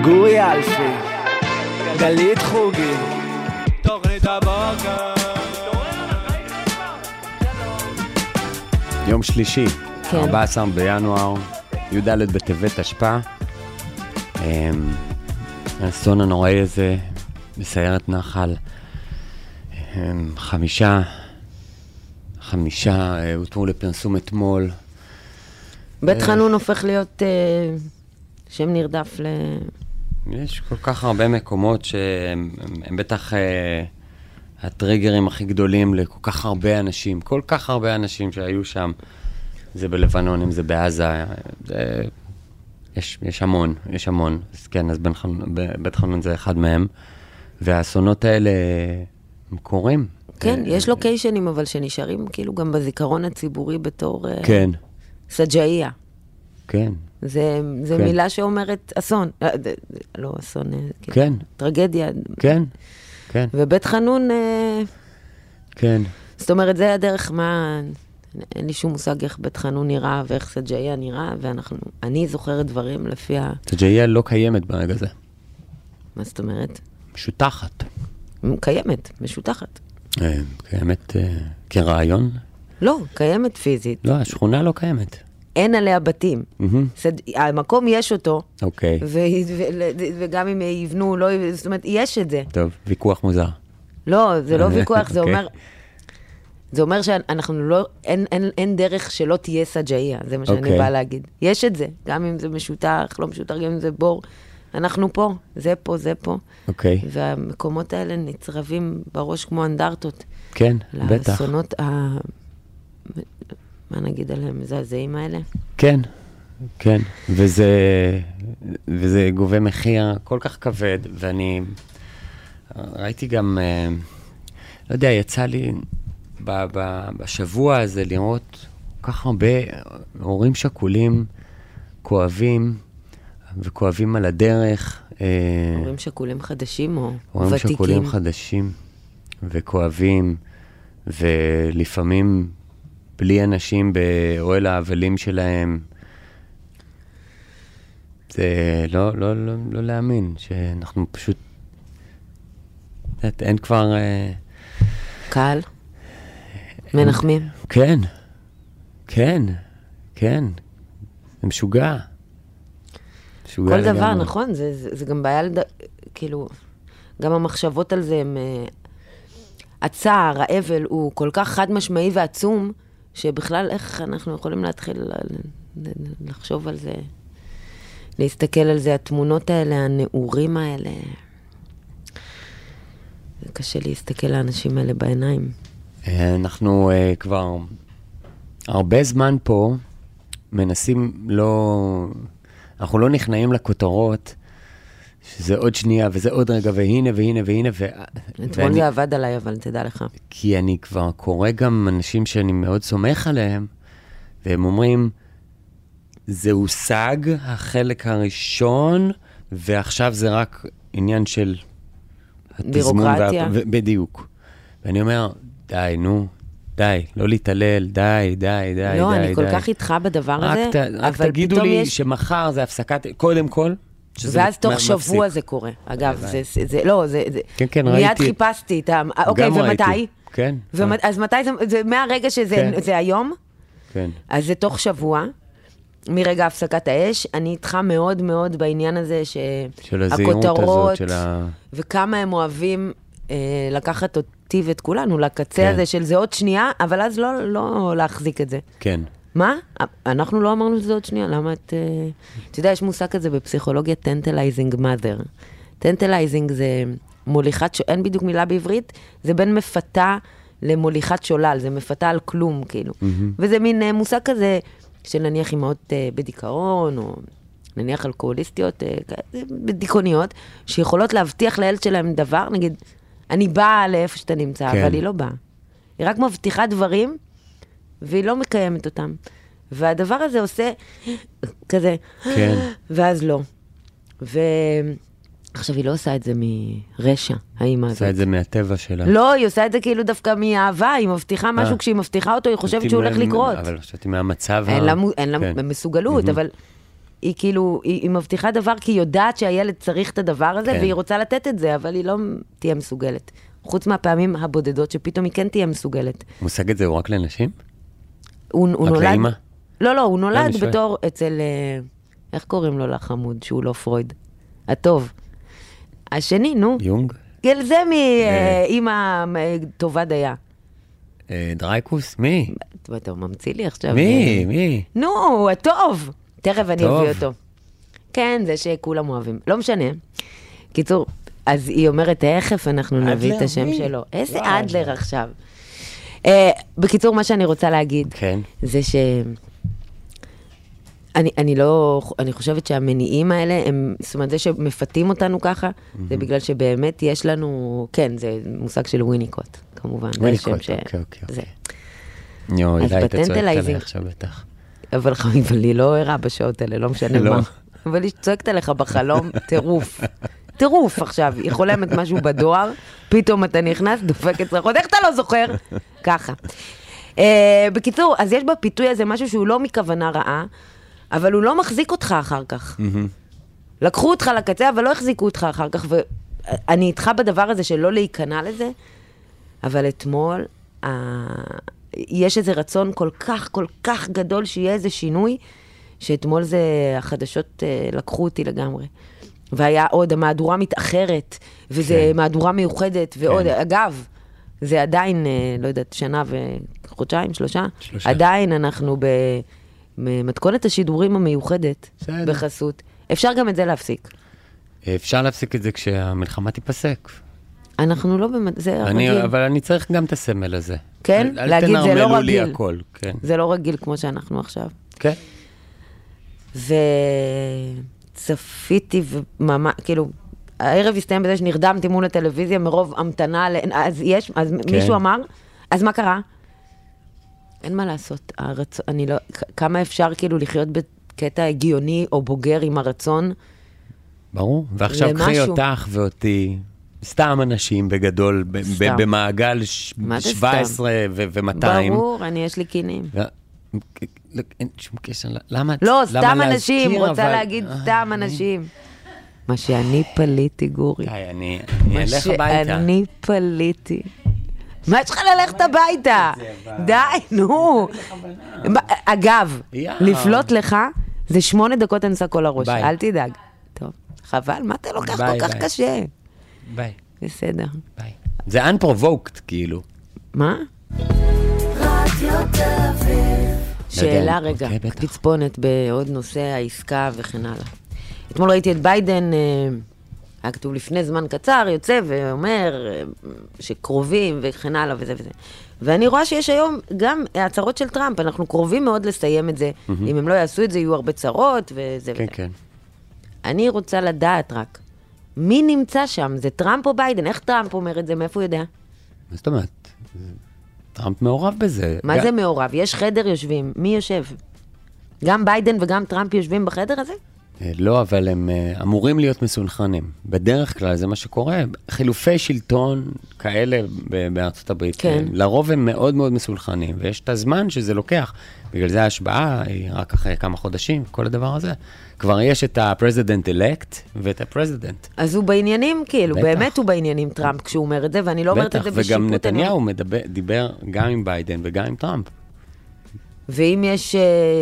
גורי אלפי, גלית חוגי, תוכנית הבוקר. יום שלישי, כן. 14 בינואר, י"ד בטבת תשפ"א. האסון הנוראי הזה בסיירת נחל. חמישה הותמו לפרסום אתמול. בית חנון הופך להיות שם נרדף יש כל כך הרבה מקומות שהם בטח הטריגרים הכי גדולים לכל כך הרבה אנשים, כל כך הרבה אנשים שהיו שם. זה בלבנון, אם זה בעזה, יש המון. אז כן, אז בית חנון זה אחד מהם. והאסונות האלה הם קורים. כן, יש לוקיישנים אבל שנשארים כאילו גם בזיכרון הציבורי בתור כן. סג'איה. כן. זה כן. מילה שאומרת אסון. לא אסון, כן. טרגדיה. כן. כן. ובית חנון, כן. זאת אומרת, זה הדרך מה... אין לי שום מושג איך בית חנון נראה ואיך סג'איה נראה, אני זוכרת דברים לפי סג'איה לא קיימת ברגע זה. מה זאת אומרת? משותחת. קיימת, משותחת. קיימת כרעיון? לא, קיימת פיזית. לא, השכונה לא קיימת. אין עליה בתים. המקום יש אותו. אוקיי. וגם אם יבנו, לא, זאת אומרת, יש את זה. טוב, ויכוח מוזר. לא, זה לא ויכוח, זה אומר שאנחנו לא, אין דרך שלא תהיה סג'איה, זה מה שאני באה להגיד. יש את זה, גם אם זה משותח, לא משותח, גם אם זה בור. אנחנו פה, זה פה. אוקיי. והמקומות האלה נצרבים בראש כמו אנדרטות. כן, בטח. לאסונות מה נגיד עליהם, מזעזעים האלה? כן, כן. וזה גובה מחיר כל כך כבד, ואני ראיתי גם, לא יודע, יצא לי בשבוע הזה לראות כל כך הרבה הורים שכולים, כואבים, וכואבים על הדרך. הורים שכולים חדשים או הורים ותיקים? שכולים חדשים וכואבים, ולפעמים בלי אנשים באוהל האבלים שלהם. זה לא להאמין שאנחנו פשוט, אין כבר... קהל? מנחמים? כן. זה משוגע. כל דבר, נכון, זה גם בעיה, כאילו, גם המחשבות על זה, הצער, האבל, הוא כל כך חד משמעי ועצום, שבכלל איך אנחנו יכולים להתחיל לחשוב על זה, להסתכל על זה, התמונות האלה, הנעורים האלה, זה קשה להסתכל לאנשים האלה בעיניים. אנחנו כבר הרבה זמן פה מנסים אנחנו לא נכנעים לכותרות, שזה עוד שנייה, וזה עוד רגע, והנה. אתמול זה עבד עליי, אבל תדע לך. כי אני כבר קורא גם אנשים שאני מאוד סומך עליהם, והם אומרים, זה הושג החלק הראשון, ועכשיו זה רק עניין של בירוקרטיה. בדיוק. ואני אומר, די, לא להתעלל, די. לא, אני כל כך איתך בדבר הזה, רק תגידו לי שמחר זה הפסקת, קודם כל, ואז תוך שבוע זה קורה. אגב, זה כן, מיד ראיתי. חיפשתי את אוקיי, ומתי? כן. אז מתי זה, מהרגע שזה היום? כן. אז זה תוך שבוע, מרגע הפסקת האש, אני איתך מאוד מאוד בעניין הזה, של הזהירות הזאת, וכמה הם אוהבים לקחת אותי ואת כולנו לקצה הזה של זה עוד שנייה, אבל אז לא להחזיק את זה. כן. מה? אנחנו לא אמרנו שזה עוד שנייה, למה אתה יודע, יש מושג כזה בפסיכולוגיה, tantalizing mother. tantalizing זה מוליכת, אין בדיוק מילה בעברית, זה בין מפתה למוליכת שולל, זה מפתה על כלום, כאילו. וזה מין מושג כזה, שנניח אימהות בדיכאון, או נניח אלכוהוליסטיות, בדיכאוניות, שיכולות להבטיח לילד שלהם דבר, נגיד, אני באה לאיפה שאתה נמצא, אבל היא לא באה. היא רק מבטיחה דברים, והיא לא מקיימת אותם. והדבר הזה עושה כזה, ואז לא. עכשיו, היא לא עושה את זה מרשע, האמא הזאת. עושה את זה מהטבע שלה. לא, היא עושה את זה כאילו דווקא מאהבה, היא מבטיחה משהו, כשהיא מבטיחה אותו, היא חושבת שהוא הולך לקרות. אבל חשבתי מהמצב אין לה מסוגלות, אבל היא כאילו, היא מבטיחה דבר כי היא יודעת שהילד צריך את הדבר הזה, והיא רוצה לתת את זה, אבל היא לא תהיה מסוגלת. חוץ מהפעמים הבודדות שפתאום היא כן תהיה מסוגלת. מושג את זה הוא רק לנשים? הוא רק נולד... לאמא? לא, הוא נולד בתור אצל... איך קוראים לו לחמוד, שהוא לא פרויד? הטוב. השני, נו. יונג? זה מאמא טובה דייה. דרייקוס? מי? אתה ממציא לי עכשיו. מי? נו, הטוב. תכף אני אביא אותו. כן, זה שכולם אוהבים. לא משנה. קיצור, אז היא אומרת, תכף אנחנו נביא את השם שלו. איזה אדלר עכשיו. בקיצור, מה שאני רוצה להגיד, זה ש... אני חושבת שהמניעים האלה, זאת אומרת, זה שמפתים אותנו ככה, זה בגלל שבאמת יש לנו, כן, זה מושג של וויניקוט, כמובן. וויניקוט, אוקיי. יו, היית צועקת עליי עכשיו בטח. אבל חביבי, לא ערה בשעות האלה, לא משנה מה. אבל היא צועקת עליך בחלום, טירוף עכשיו, היא חולמת משהו בדואר, פתאום אתה נכנס, דופקת צרחות, איך אתה לא זוכר? ככה. בקיצור, אז יש בפיתוי הזה משהו שהוא לא מכוונה רעה, אבל הוא לא מחזיק אותך אחר כך. לקחו אותך לקצה, אבל לא החזיקו אותך אחר כך, ואני איתך בדבר הזה של לא להיכנע לזה, אבל אתמול, יש איזה רצון כל כך גדול שיהיה איזה שינוי, שאתמול זה, החדשות לקחו אותי לגמרי. והיה עוד, המהדורה מתאחרת, וזה מהדורה מיוחדת, ועוד, אגב, זה עדיין, לא יודעת, שנה וחודשיים, שלושה, עדיין אנחנו במתכונת השידורים המיוחדת, בחסות. אפשר גם את זה להפסיק. אפשר להפסיק את זה כשהמלחמה תיפסק. אנחנו לא זה רגיל. אבל אני צריך גם את הסמל הזה. כן? להגיד, זה לא רגיל. הכל, כן. זה לא רגיל כמו שאנחנו עכשיו. כן. וצפיתי וממש, כאילו, הערב הסתיים בזה שנרדמתי מול הטלוויזיה מרוב המתנה, אז מישהו אמר, אז מה קרה? אין מה לעשות, אני לא, כמה אפשר כאילו לחיות בקטע הגיוני או בוגר עם הרצון? ברור, ועכשיו קחי אותך ואותי, סתם אנשים בגדול, במעגל 17 ו-200. ברור, יש לי קינים. אין שום קשר, למה? לא, סתם אנשים, רוצה להגיד סתם אנשים. מה שאני פליתי, גורי. די, אני אלך הביתה. מה שאני פליתי. מה יש לך ללכת הביתה? די, נו. אגב, לפלוט לך, זה 8 דקות אני עושה כל הראש, אל תדאג. טוב, חבל, מה אתה לוקח כל כך קשה? ביי. בסדר. ביי. זה unprovoked, כאילו. מה? שאלה רגע, תצפונת בעוד נושא העסקה וכן הלאה. אתמול ראיתי את ביידן, היה כתוב לפני זמן קצר, יוצא ואומר שקרובים וכן הלאה וזה וזה. ואני רואה שיש היום גם הצהרות של טראמפ, אנחנו קרובים מאוד לסיים את זה. אם הם לא יעשו את זה, יהיו הרבה צרות וזה וזה. כן. אני רוצה לדעת רק, מי נמצא שם? זה טראמפ או ביידן? איך טראמפ אומר את זה? מאיפה הוא יודע? מה זאת אומרת? טראמפ מעורב בזה. מה זה מעורב? יש חדר יושבים. מי יושב? גם ביידן וגם טראמפ יושבים בחדר הזה? לא, אבל הם אמורים להיות מסונכרנים. בדרך כלל זה מה שקורה. חילופי שלטון כאלה בארצות הברית, כן. לרוב הם מאוד מאוד מסונכרנים, ויש את הזמן שזה לוקח. בגלל זה ההשבעה היא רק אחרי כמה חודשים, כל הדבר הזה. כבר יש את ה-President-elect ואת ה-President. אז הוא בעניינים, כאילו, בטח. באמת הוא בעניינים טראמפ כשהוא אומר את זה, ואני לא אומרת את זה בשיפוט. וגם נתניהו דיבר גם עם ביידן וגם עם טראמפ. ואם יש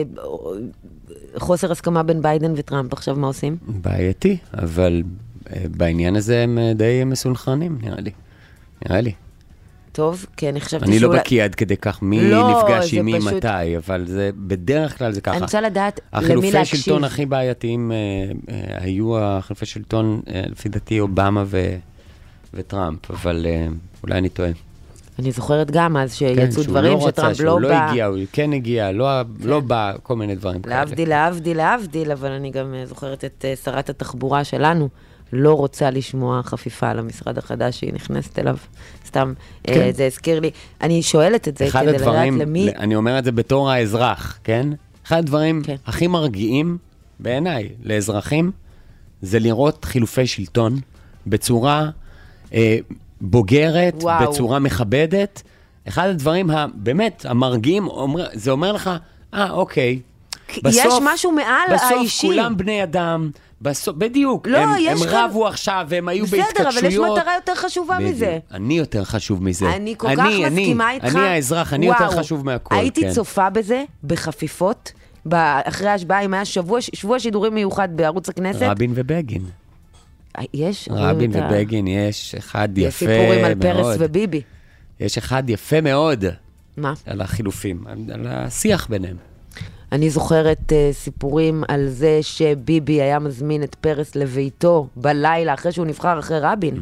חוסר הסכמה בין ביידן וטראמפ, עכשיו מה עושים? בעייתי, אבל בעניין הזה הם די מסונכרנים, נראה לי. טוב, כי אני חשבתי אני לא בקיא עד כדי כך מי נפגש עם מי מתי, אבל זה בדרך כלל זה ככה. אני רוצה לדעת למי החילופי להקשיב. שלטון הכי בעייתיים היו החילופי שלטון, לפי דעתי, אובמה וטראמפ, אבל אולי אני טועה. אני זוכרת גם אז שיצאו דברים שטראמפ לא בא. שהוא לא הגיע, הוא כן הגיע, לא בא, כל מיני דברים כאלה. להבדיל, אבל אני גם זוכרת את שרת התחבורה שלנו, לא רוצה לשמוע חפיפה על המשרד החדש שהיא נכנסת אליו. סתם, זה הזכיר לי. אני שואלת את זה כדי לדעת למי... אני אומר את זה בתור האזרח, כן? אחד הדברים הכי מרגיעים בעיניי לאזרחים, זה לראות חילופי שלטון בצורה בוגרת, בצורה מכבדת. אחד הדברים באמת המרגיעים, זה אומר לך, אוקיי, יש משהו מעל האישי. בסוף כולם בני אדם, בדיוק, הם רבו עכשיו, והם היו בהתכתשויות. בסדר, אבל יש מטרה יותר חשובה מזה. אני יותר חשוב מזה. אני כל כך מסכימה איתך. אני האזרח, אני יותר חשוב מהכל. הייתי צופה בזה בחפיפות, אחרי ההשבעה, אם היה שבוע שידורים מיוחד בערוץ הכנסת. רבין ובגין. יש? רבין ובגין, יש אחד יפה מאוד. יש סיפורים על פרס וביבי. יש אחד יפה מאוד. מה? על החילופים, על השיח ביניהם. אני זוכרת סיפורים על זה שביבי היה מזמין את פרס לביתו בלילה, אחרי שהוא נבחר אחרי רבין,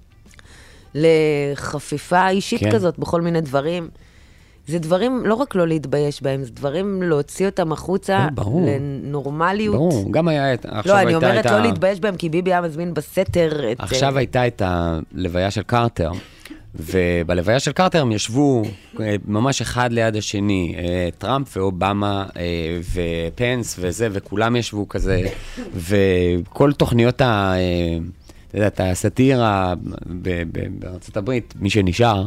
לחפיפה אישית כזאת, בכל מיני דברים. זה דברים לא רק לא להתבייש בהם, זה דברים להוציא אותם החוצה לנורמליות. ברור, גם היה לא, אני אומרת לא להתבייש בהם, כי ביבי היה מזמין בסתר את... עכשיו הייתה את הלוויה של קרטר, ובלוויה של קרטר הם ישבו ממש אחד ליד השני, טראמפ ואובמה ופנס וזה, וכולם ישבו כזה, וכל תוכניות הסאטירה בארצות הברית, מי שנשאר,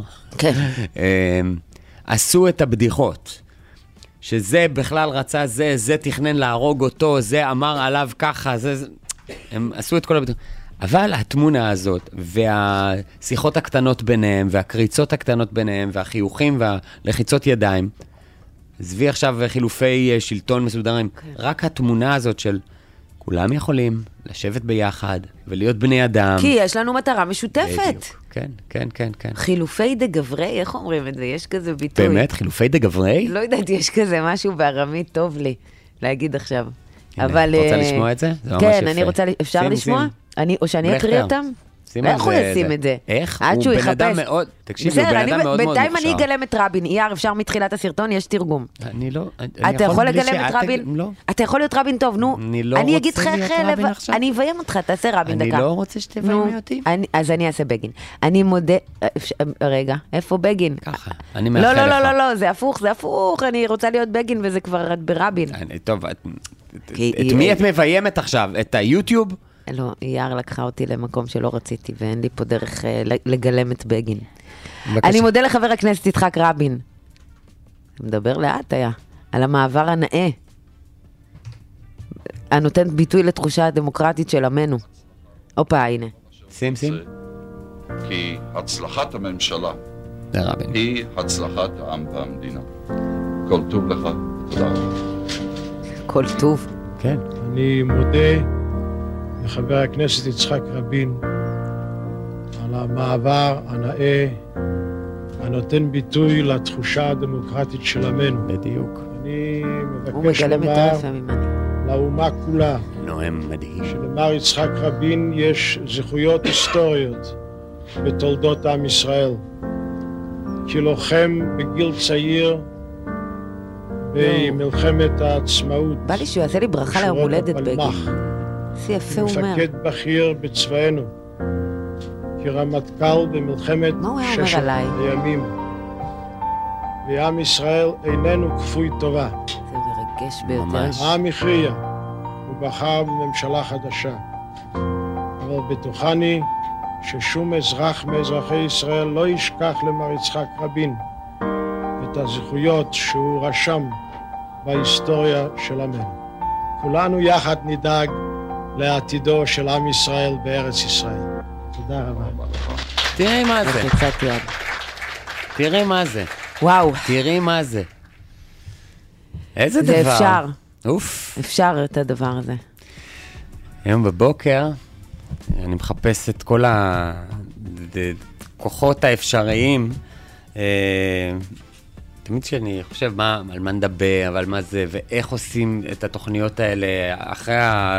עשו את הבדיחות, שזה בכלל רצה זה תכנן להרוג אותו, זה אמר עליו ככה, הם עשו את כל הבדיחות. אבל התמונה הזאת, והשיחות הקטנות ביניהם, והקריצות הקטנות ביניהם, והחיוכים והלחיצות ידיים, עזבי עכשיו חילופי שלטון מסודרים, רק התמונה הזאת של כולם יכולים לשבת ביחד ולהיות בני אדם. כי יש לנו מטרה משותפת. בדיוק. כן, כן, כן, כן. חילופי דה גברי, איך אומרים את זה? יש כזה ביטוי. באמת? חילופי דה גברי? לא יודעת, יש כזה משהו בארמית טוב לי להגיד עכשיו. אבל... רוצה לשמוע את זה? זה ממש כן, יפה. אני רוצה... אפשר לשמוע? או שאני אקריא אותם? איך הוא ישים את זה? איך? הוא בן אדם מאוד... תקשיבי, הוא בן אדם מאוד מאוד מוכשר. בינתיים אני אגלם את רבין. אייר, אפשר מתחילת הסרטון, יש תרגום. אני לא... אתה יכול לגלם את רבין? לא. אתה יכול להיות רבין טוב, נו. אני אגיד לך איך... אני אביים אותך, תעשה רבין דקה. אני לא רוצה שתביימי אותי. אז אני אעשה בגין. אני מודה... רגע, איפה בגין? ככה, אני מאחל לך. לא, זה הפוך, זה הפוך. אני רוצה להיות בגין וזה כבר ברבין. טוב, את מי את מביימת עכשיו? את היוטיוב? לא, אייר לקחה אותי למקום שלא רציתי, ואין לי פה דרך לגלם את בגין. אני מודה לחבר הכנסת יצחק רבין. מדבר לאט היה, על המעבר הנאה, הנותן ביטוי לתחושה הדמוקרטית של עמנו. הופה, הנה. שים. כי הצלחת הממשלה רבין. היא הצלחת העם והמדינה. כל טוב לך, תודה רבה. כל טוב. כן. אני מודה לחבר הכנסת יצחק רבין על המעבר הנאה הנותן ביטוי לתחושה הדמוקרטית של עמנו. בדיוק. אני מבקש לומר לאומה כולה נואם מדהים שלמר יצחק רבין יש זכויות היסטוריות בתולדות עם ישראל. כלוחם בגיל צעיר במלחמת העצמאות. בא לי שהוא יעשה לי ברכה ליום הולדת בגין. זה יפה הוא אומר. מפקד בכיר בצבאנו, כרמטכ"ל במלחמת ששת הימים. ועם ישראל איננו כפוי טובה. זה מרגש ביותר. העם הכריע, הוא בחר בממשלה חדשה. אבל בטוחני ששום אזרח מאזרחי ישראל לא ישכח למר יצחק רבין את הזכויות שהוא רשם בהיסטוריה של עמנו. כולנו יחד נדאג לעתידו של עם ישראל בארץ ישראל. תודה רבה. תראי מה זה. תראי מה זה. וואו. תראי מה זה. איזה דבר. זה אפשר. אוף. אפשר את הדבר הזה. היום בבוקר אני מחפש את כל הכוחות האפשריים. תמיד שאני חושב על מה נדבר, אבל מה זה, ואיך עושים את התוכניות האלה אחרי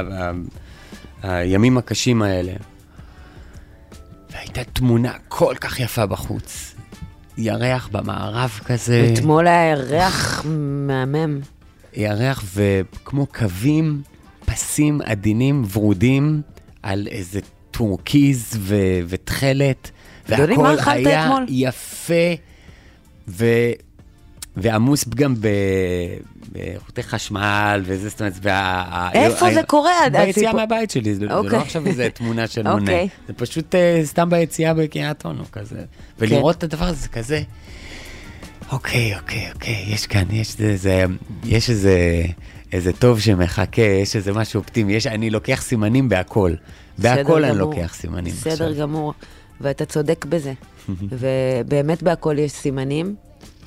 הימים הקשים האלה. והייתה תמונה כל כך יפה בחוץ. ירח במערב כזה. אתמול היה ירח מהמם. ירח וכמו קווים, פסים עדינים, ורודים, על איזה טורקיז ותחלת. והכל היה יפה ועמוס גם בחוטי חשמל וזה, זאת אומרת, איפה זה קורה? ביציאה מהבית שלי, זה לא עכשיו איזה תמונה של מונה, זה פשוט סתם ביציאה בקריית אונו כזה, ולראות את הדבר הזה כזה, אוקיי, יש כאן, יש איזה איזה טוב שמחכה, יש איזה משהו אופטימי, אני לוקח סימנים בהכל. בהכל אני לוקח סימנים. בסדר גמור, ואתה צודק בזה. ובאמת בהכל יש סימנים.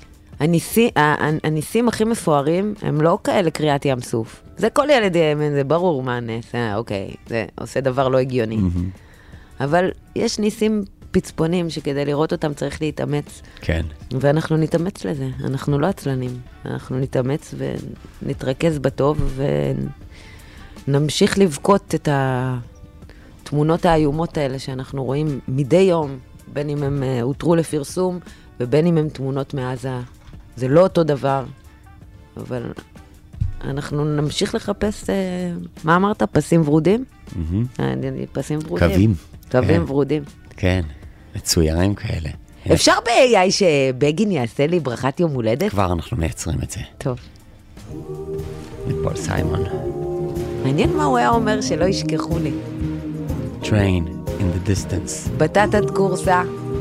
הניסים הכי מפוארים הם לא כאלה קריאת ים סוף. זה כל ילד יאמן, זה ברור מה נעשה, אוקיי, זה עושה דבר לא הגיוני. אבל יש ניסים פצפונים שכדי לראות אותם צריך להתאמץ. כן. ואנחנו נתאמץ לזה, אנחנו לא עצלנים. אנחנו נתאמץ ונתרכז בטוב ונמשיך לבכות את התמונות האיומות האלה שאנחנו רואים מדי יום, בין אם הם הותרו לפרסום ובין אם הם תמונות מעזה. זה לא אותו דבר, אבל אנחנו נמשיך לחפש, מה אמרת? פסים ורודים? פסים ורודים. קווים. קווים ורודים. כן, מצוירים כאלה. אפשר ב-AI שבגין יעשה לי ברכת יום הולדת? כבר אנחנו מייצרים את זה. טוב. מפול סיימון. מעניין מה הוא היה אומר שלא ישכחו לי. Train in the distance. בטטת קורסה.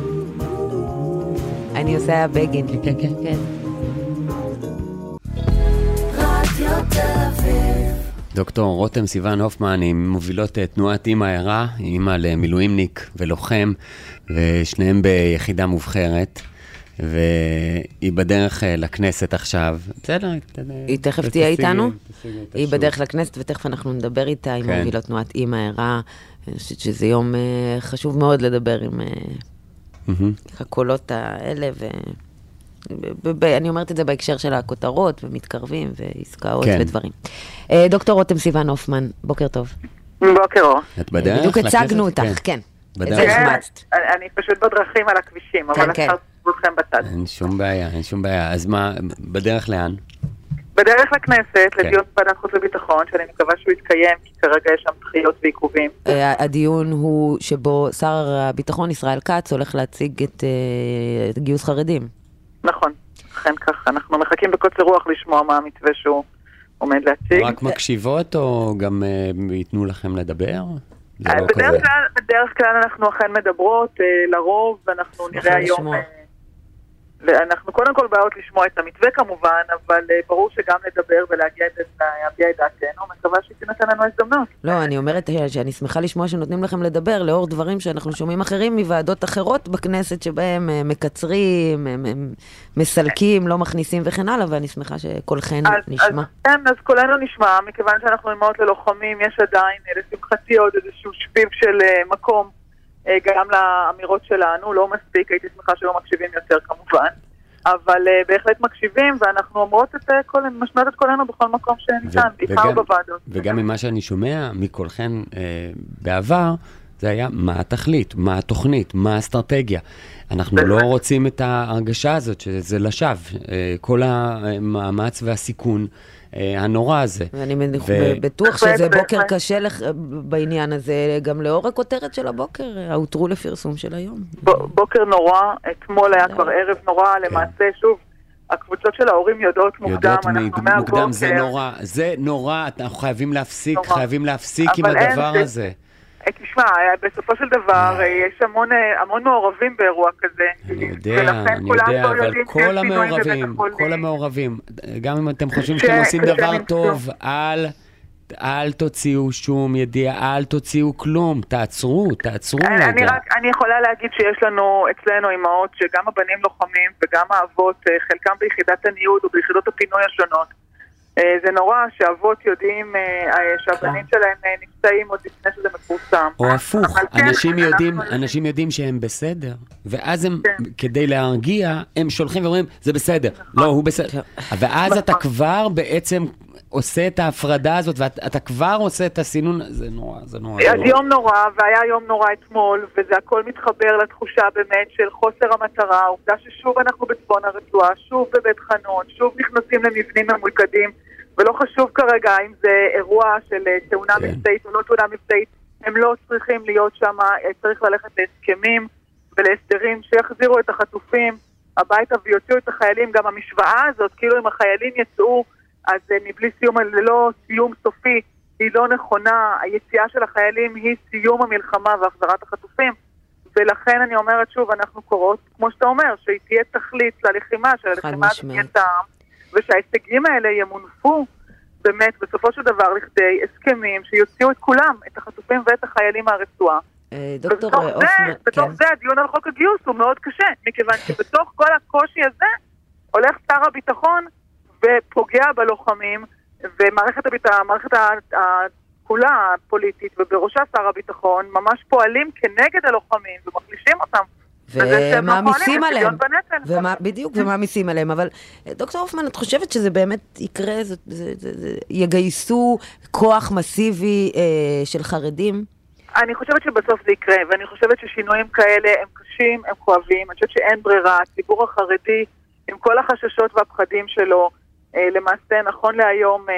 אני עושה בגין. כן, כן. כן. דוקטור רותם סיוון הופמן, היא מובילות תנועת אימא ערה, היא אימא למילואימניק ולוחם, ושניהם ביחידה מובחרת, והיא בדרך לכנסת עכשיו. בסדר, היא תכף תהיה איתנו? היא בדרך לכנסת, ותכף אנחנו נדבר איתה, היא מובילות תנועת אימא ערה. אני חושבת שזה יום חשוב מאוד לדבר עם הקולות האלה, אני אומרת את זה בהקשר של הכותרות, ומתקרבים, ועסקאות ודברים. דוקטור רותם סיוון הופמן, בוקר טוב. בוקר אור. את בדרך? בדיוק הצגנו אותך, כן. אני פשוט בדרכים על הכבישים, אבל אפשר לכם בצד. אין שום בעיה, אין שום בעיה. אז מה, בדרך לאן? בדרך לכנסת, לדיון בוועדת חוץ וביטחון, שאני מקווה שהוא יתקיים, כי כרגע יש שם דחיות ועיכובים. הדיון הוא שבו שר הביטחון ישראל כץ הולך להציג את גיוס חרדים. נכון, אכן כך. אנחנו מחכים בקוצר רוח לשמוע מה המתווה שהוא עומד להציג. רק מקשיבות או גם ייתנו לכם לדבר? בדרך כלל אנחנו אכן מדברות, לרוב, ואנחנו נראה היום... אנחנו קודם כל באות לשמוע את המתווה כמובן, אבל ברור שגם לדבר ולהביע את דעתנו, מקווה שתינתן לנו הזדמנות. לא, אני אומרת שאני שמחה לשמוע שנותנים לכם לדבר, לאור דברים שאנחנו שומעים אחרים מוועדות אחרות בכנסת, שבהם מקצרים, מסלקים, לא מכניסים וכן הלאה, ואני שמחה שכולכן נשמע. אז כולנו נשמע, מכיוון שאנחנו אימהות ללוחמים, יש עדיין לשמחתי עוד איזשהו שביב של מקום, גם לאמירות שלנו, לא מספיק, הייתי שמחה שלא מקשיבים יותר כמובן, אבל בהחלט מקשיבים, ואנחנו אומרות משמעות את כולנו בכל מקום שניתן, בעיקר בוועדות. וגם ממה שאני שומע מכולכן בעבר, זה היה מה התכלית, מה התוכנית, מה האסטרטגיה. אנחנו לא רוצים את ההרגשה הזאת, שזה לשווא, כל המאמץ והסיכון הנורא הזה. ואני בטוח שזה בוקר קשה בעניין הזה, גם לאור הכותרת של הבוקר, הותרו לפרסום של היום. בוקר נורא, אתמול היה כבר ערב נורא, למעשה שוב, הקבוצות של ההורים יודעות מוקדם, מוקדם, זה נורא, אנחנו חייבים להפסיק עם הדבר הזה. תשמע, בסופו של דבר יש המון מעורבים באירוע כזה. אני יודע, אבל כל המעורבים, גם אם אתם חושבים שאתם עושים דבר טוב, אל תוציאו שום ידיעה, אל תוציאו כלום, תעצרו רגע. אני יכולה להגיד שיש לנו אצלנו אימהות שגם הבנים לוחמים וגם האבות, חלקם ביחידת הניוד או ביחידות הפינוי השונות. זה נורא שאבות יודעים שהבנים שלהם נפצעים עוד לפני שזה מפורסם. או הפוך, אנשים יודעים שהם בסדר, ואז הם, כדי להרגיע, הם שולחים ואומרים, זה בסדר. לא, הוא בסדר. ואז אתה כבר בעצם עושה את ההפרדה הזאת, ואתה כבר עושה את הסינון, זה נורא. אז יום נורא, והיה יום נורא אתמול, וזה הכל מתחבר לתחושה באמת של חוסר המטרה, העובדה ששוב אנחנו בצפון הרצועה, שוב בבית חנון, שוב נכנסים למבנים ממוקדים, ולא חשוב כרגע אם זה אירוע של תאונה מבצעית או לא תאונה מבצעית, הם לא צריכים להיות שם, צריך ללכת להסכמים ולהסדרים שיחזירו את החטופים הביתה ויוציאו את החיילים. גם המשוואה הזאת, כאילו אם החיילים יצאו, אז מבלי סיום, ללא סיום סופי, היא לא נכונה. היציאה של החיילים היא סיום המלחמה והחזרת החטופים, ולכן אני אומרת שוב, אנחנו קוראות, כמו שאתה אומר, שהיא תהיה תכלית ללחימה, שהלחימה תהיה טעם, ושההישגים האלה ימונפו באמת בסופו של דבר לכדי הסכמים שיוציאו את כולם, את החטופים ואת החיילים מהרצועה. דוקטור אופמן, בתוך זה הדיון על חוק הגיוס הוא מאוד קשה, מכיוון שבתוך כל הקושי הזה הולך שר הביטחון ופוגע בלוחמים, ומערכת כולה הפוליטית, ובראשה שר הביטחון, ממש פועלים כנגד הלוחמים ומחלישים אותם. ומעמיסים עליהם. בדיוק, ומעמיסים עליהם. אבל דוקטור אופמן, את חושבת שזה באמת יקרה, יגייסו כוח מסיבי של חרדים? אני חושבת שבסוף זה יקרה, ואני חושבת ששינויים כאלה הם קשים, הם כואבים. אני חושבת שאין ברירה. הציבור החרדי, עם כל החששות והפחדים שלו, למעשה נכון להיום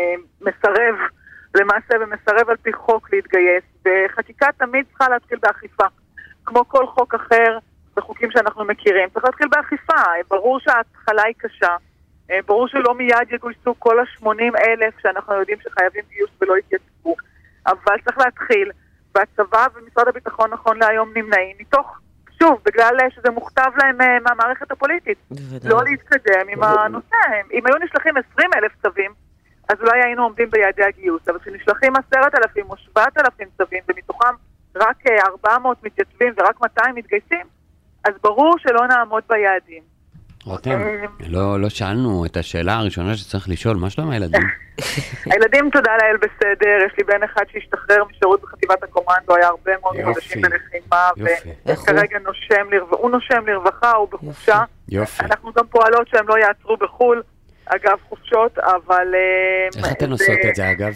מסרב, למעשה ומסרב על פי חוק להתגייס. וחקיקה תמיד צריכה להתחיל באכיפה. כמו כל חוק אחר בחוקים שאנחנו מכירים. צריך להתחיל באכיפה. ברור שההתחלה היא קשה. ברור שלא מיד יגויסו כל ה-80,000 שאנחנו יודעים שחייבים גיוס ולא יתייצבו. אבל צריך להתחיל. והצבא ומשרד הביטחון נכון להיום נמנעים מתוך, שוב, בגלל שזה מוכתב להם מהמערכת הפוליטית. לא להתקדם עם הנושא. אם היו נשלחים 20,000 צווים, אז אולי היינו עומדים ביעדי הגיוס. אבל כשנשלחים 10,000 או 7,000 צווים, ומתוכם רק 400 מתייצבים ורק 200 מתגייסים, אז ברור שלא נעמוד ביעדים. רותם, לא שאלנו את השאלה הראשונה שצריך לשאול, מה שלום הילדים? הילדים, תודה לאל, בסדר. יש לי בן אחד שהשתחרר משירות בחטיבת הקומנדו, היה הרבה מאוד חודשים בלחימה, וכרגע הוא נושם לרווחה, הוא בחופשה. אנחנו גם פועלות שהם לא יעצרו בחול, אגב חופשות, אבל... איך אתן עושות את זה, אגב?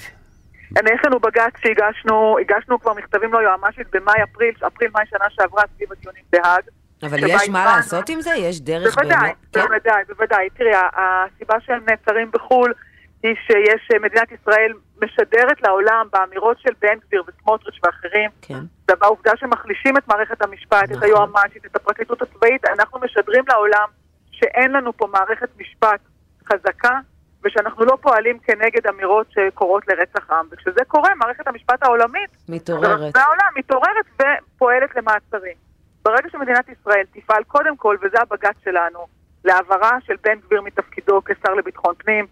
יש לנו בג"ץ שהגשנו כבר מכתבים ליועמ"שית במאי-אפריל שנה שעברה סביב הדיונים בהאג. אבל יש מה לעשות עם זה? יש דרך באמת? בוודאי. תראי, הסיבה שהם נעצרים בחול היא שיש מדינת ישראל משדרת לעולם באמירות של בן גביר וסמוטריץ' ואחרים, ובעובדה שמחלישים את מערכת המשפט, את היועמ"שית, את הפרקליטות הצבאית, אנחנו משדרים לעולם שאין לנו פה מערכת משפט חזקה, ושאנחנו לא פועלים כנגד אמירות שקורות לרצח עם. וכשזה קורה, מערכת המשפט העולמית מתעוררת. והעולם מתעוררת ופועלת למעצרים. ברגע שמדינת ישראל תפעל קודם כל, וזה הבג"ץ שלנו, להעברה של בן גביר מתפקידו כשר לביטחון פנים,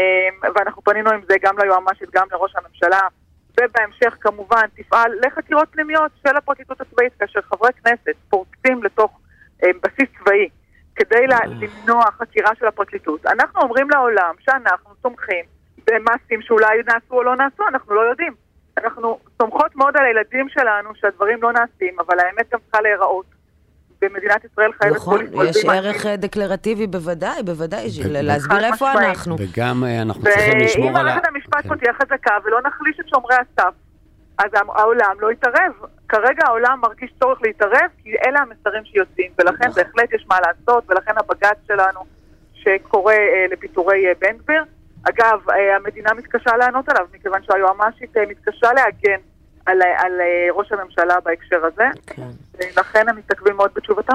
ואנחנו פנינו עם זה גם ליועמ"שית, גם לראש הממשלה, ובהמשך כמובן תפעל לחקירות פנימיות של הפרקליטות הצבאית, כאשר חברי כנסת פורצים לתוך בסיס צבאי, כדי למנוע חקירה של הפרקליטות. אנחנו אומרים לעולם שאנחנו תומכים במעשים שאולי נעשו או לא נעשו, אנחנו לא יודעים. אנחנו סומכות מאוד על הילדים שלנו שהדברים לא נעשים, אבל האמת גם צריכה להיראות. במדינת ישראל חייבת... נכון, יש ערך דקלרטיבי בוודאי, להסביר איפה אנחנו. וגם אנחנו צריכים לשמור על... אם מערכת המשפט פה תהיה חזקה ולא נחליש את שומרי הסף, אז העולם לא יתערב. כרגע העולם מרגיש צורך להתערב, כי אלה המסרים שיוצאים, ולכן בהחלט יש מה לעשות, ולכן הבג"ץ שלנו שקורא לפיטורי בן גביר. אגב, המדינה מתקשה לענות עליו, מכיוון שהיועמ"שית מתקשה להגן על ראש הממשלה בהקשר הזה, ולכן הם מתעכבים מאוד בתשובתם.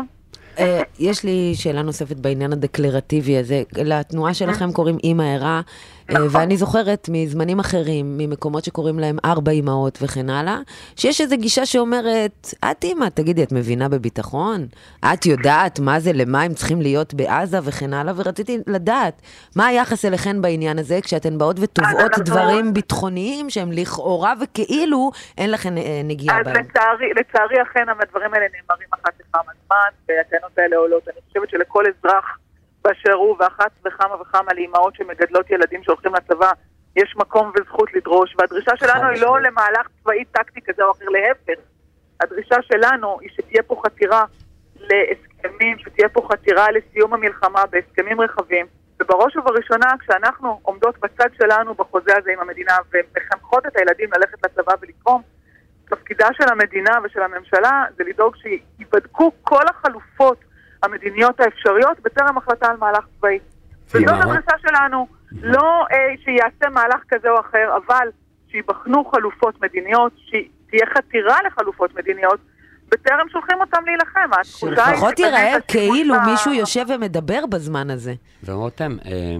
יש לי שאלה נוספת בעניין הדקלרטיבי הזה. לתנועה שלכם קוראים אמא ערה, ואני זוכרת מזמנים אחרים, ממקומות שקוראים להם 4 אמהות וכן הלאה, שיש איזו גישה שאומרת, את אמא, תגידי, את מבינה בביטחון? את יודעת מה זה, למה הם צריכים להיות בעזה וכן הלאה? ורציתי לדעת, מה היחס אליכן בעניין הזה, כשאתן באות וטובעות דברים ביטחוניים, שהם לכאורה וכאילו אין לכן נגיעה בהם? אז לצערי אכן הדברים האלה נאמרים אחת לכמה זמן, והטענות האלה עולות. אני חושבת שלכל אזרח באשר הוא, ואחת וכמה וכמה לאמהות שמגדלות ילדים שהולכים לצבא, יש מקום וזכות לדרוש, והדרישה שלנו היא לא למהלך צבאי טקטי כזה או אחר, להפך. הדרישה שלנו היא שתהיה פה חתירה להסכמים, שתהיה פה חתירה לסיום המלחמה בהסכמים רחבים, ובראש ובראשונה כשאנחנו עומדות בצד שלנו בחוזה הזה עם המדינה, ומחנכות את הילדים ללכת לצבא ולתרום, תפקידה של המדינה ושל הממשלה זה לדאוג שיבדקו כל החלופות המדיניות האפשריות בטרם החלטה על מהלך צבאי. וזאת הדרישה שלנו, לא שיעשה מהלך כזה או אחר, אבל שיבחנו חלופות מדיניות, שתהיה חתירה לחלופות מדיניות, בטרם שולחים אותם להילחם. שלפחות ייראה כאילו מישהו יושב ומדבר בזמן הזה. ורותם,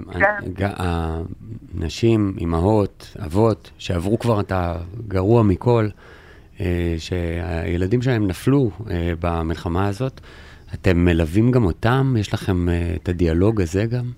נשים, אמהות, אבות, שעברו כבר את הגרוע מכל, שהילדים שלהם נפלו במלחמה הזאת, אתם מלווים גם אותם? יש לכם את הדיאלוג הזה גם?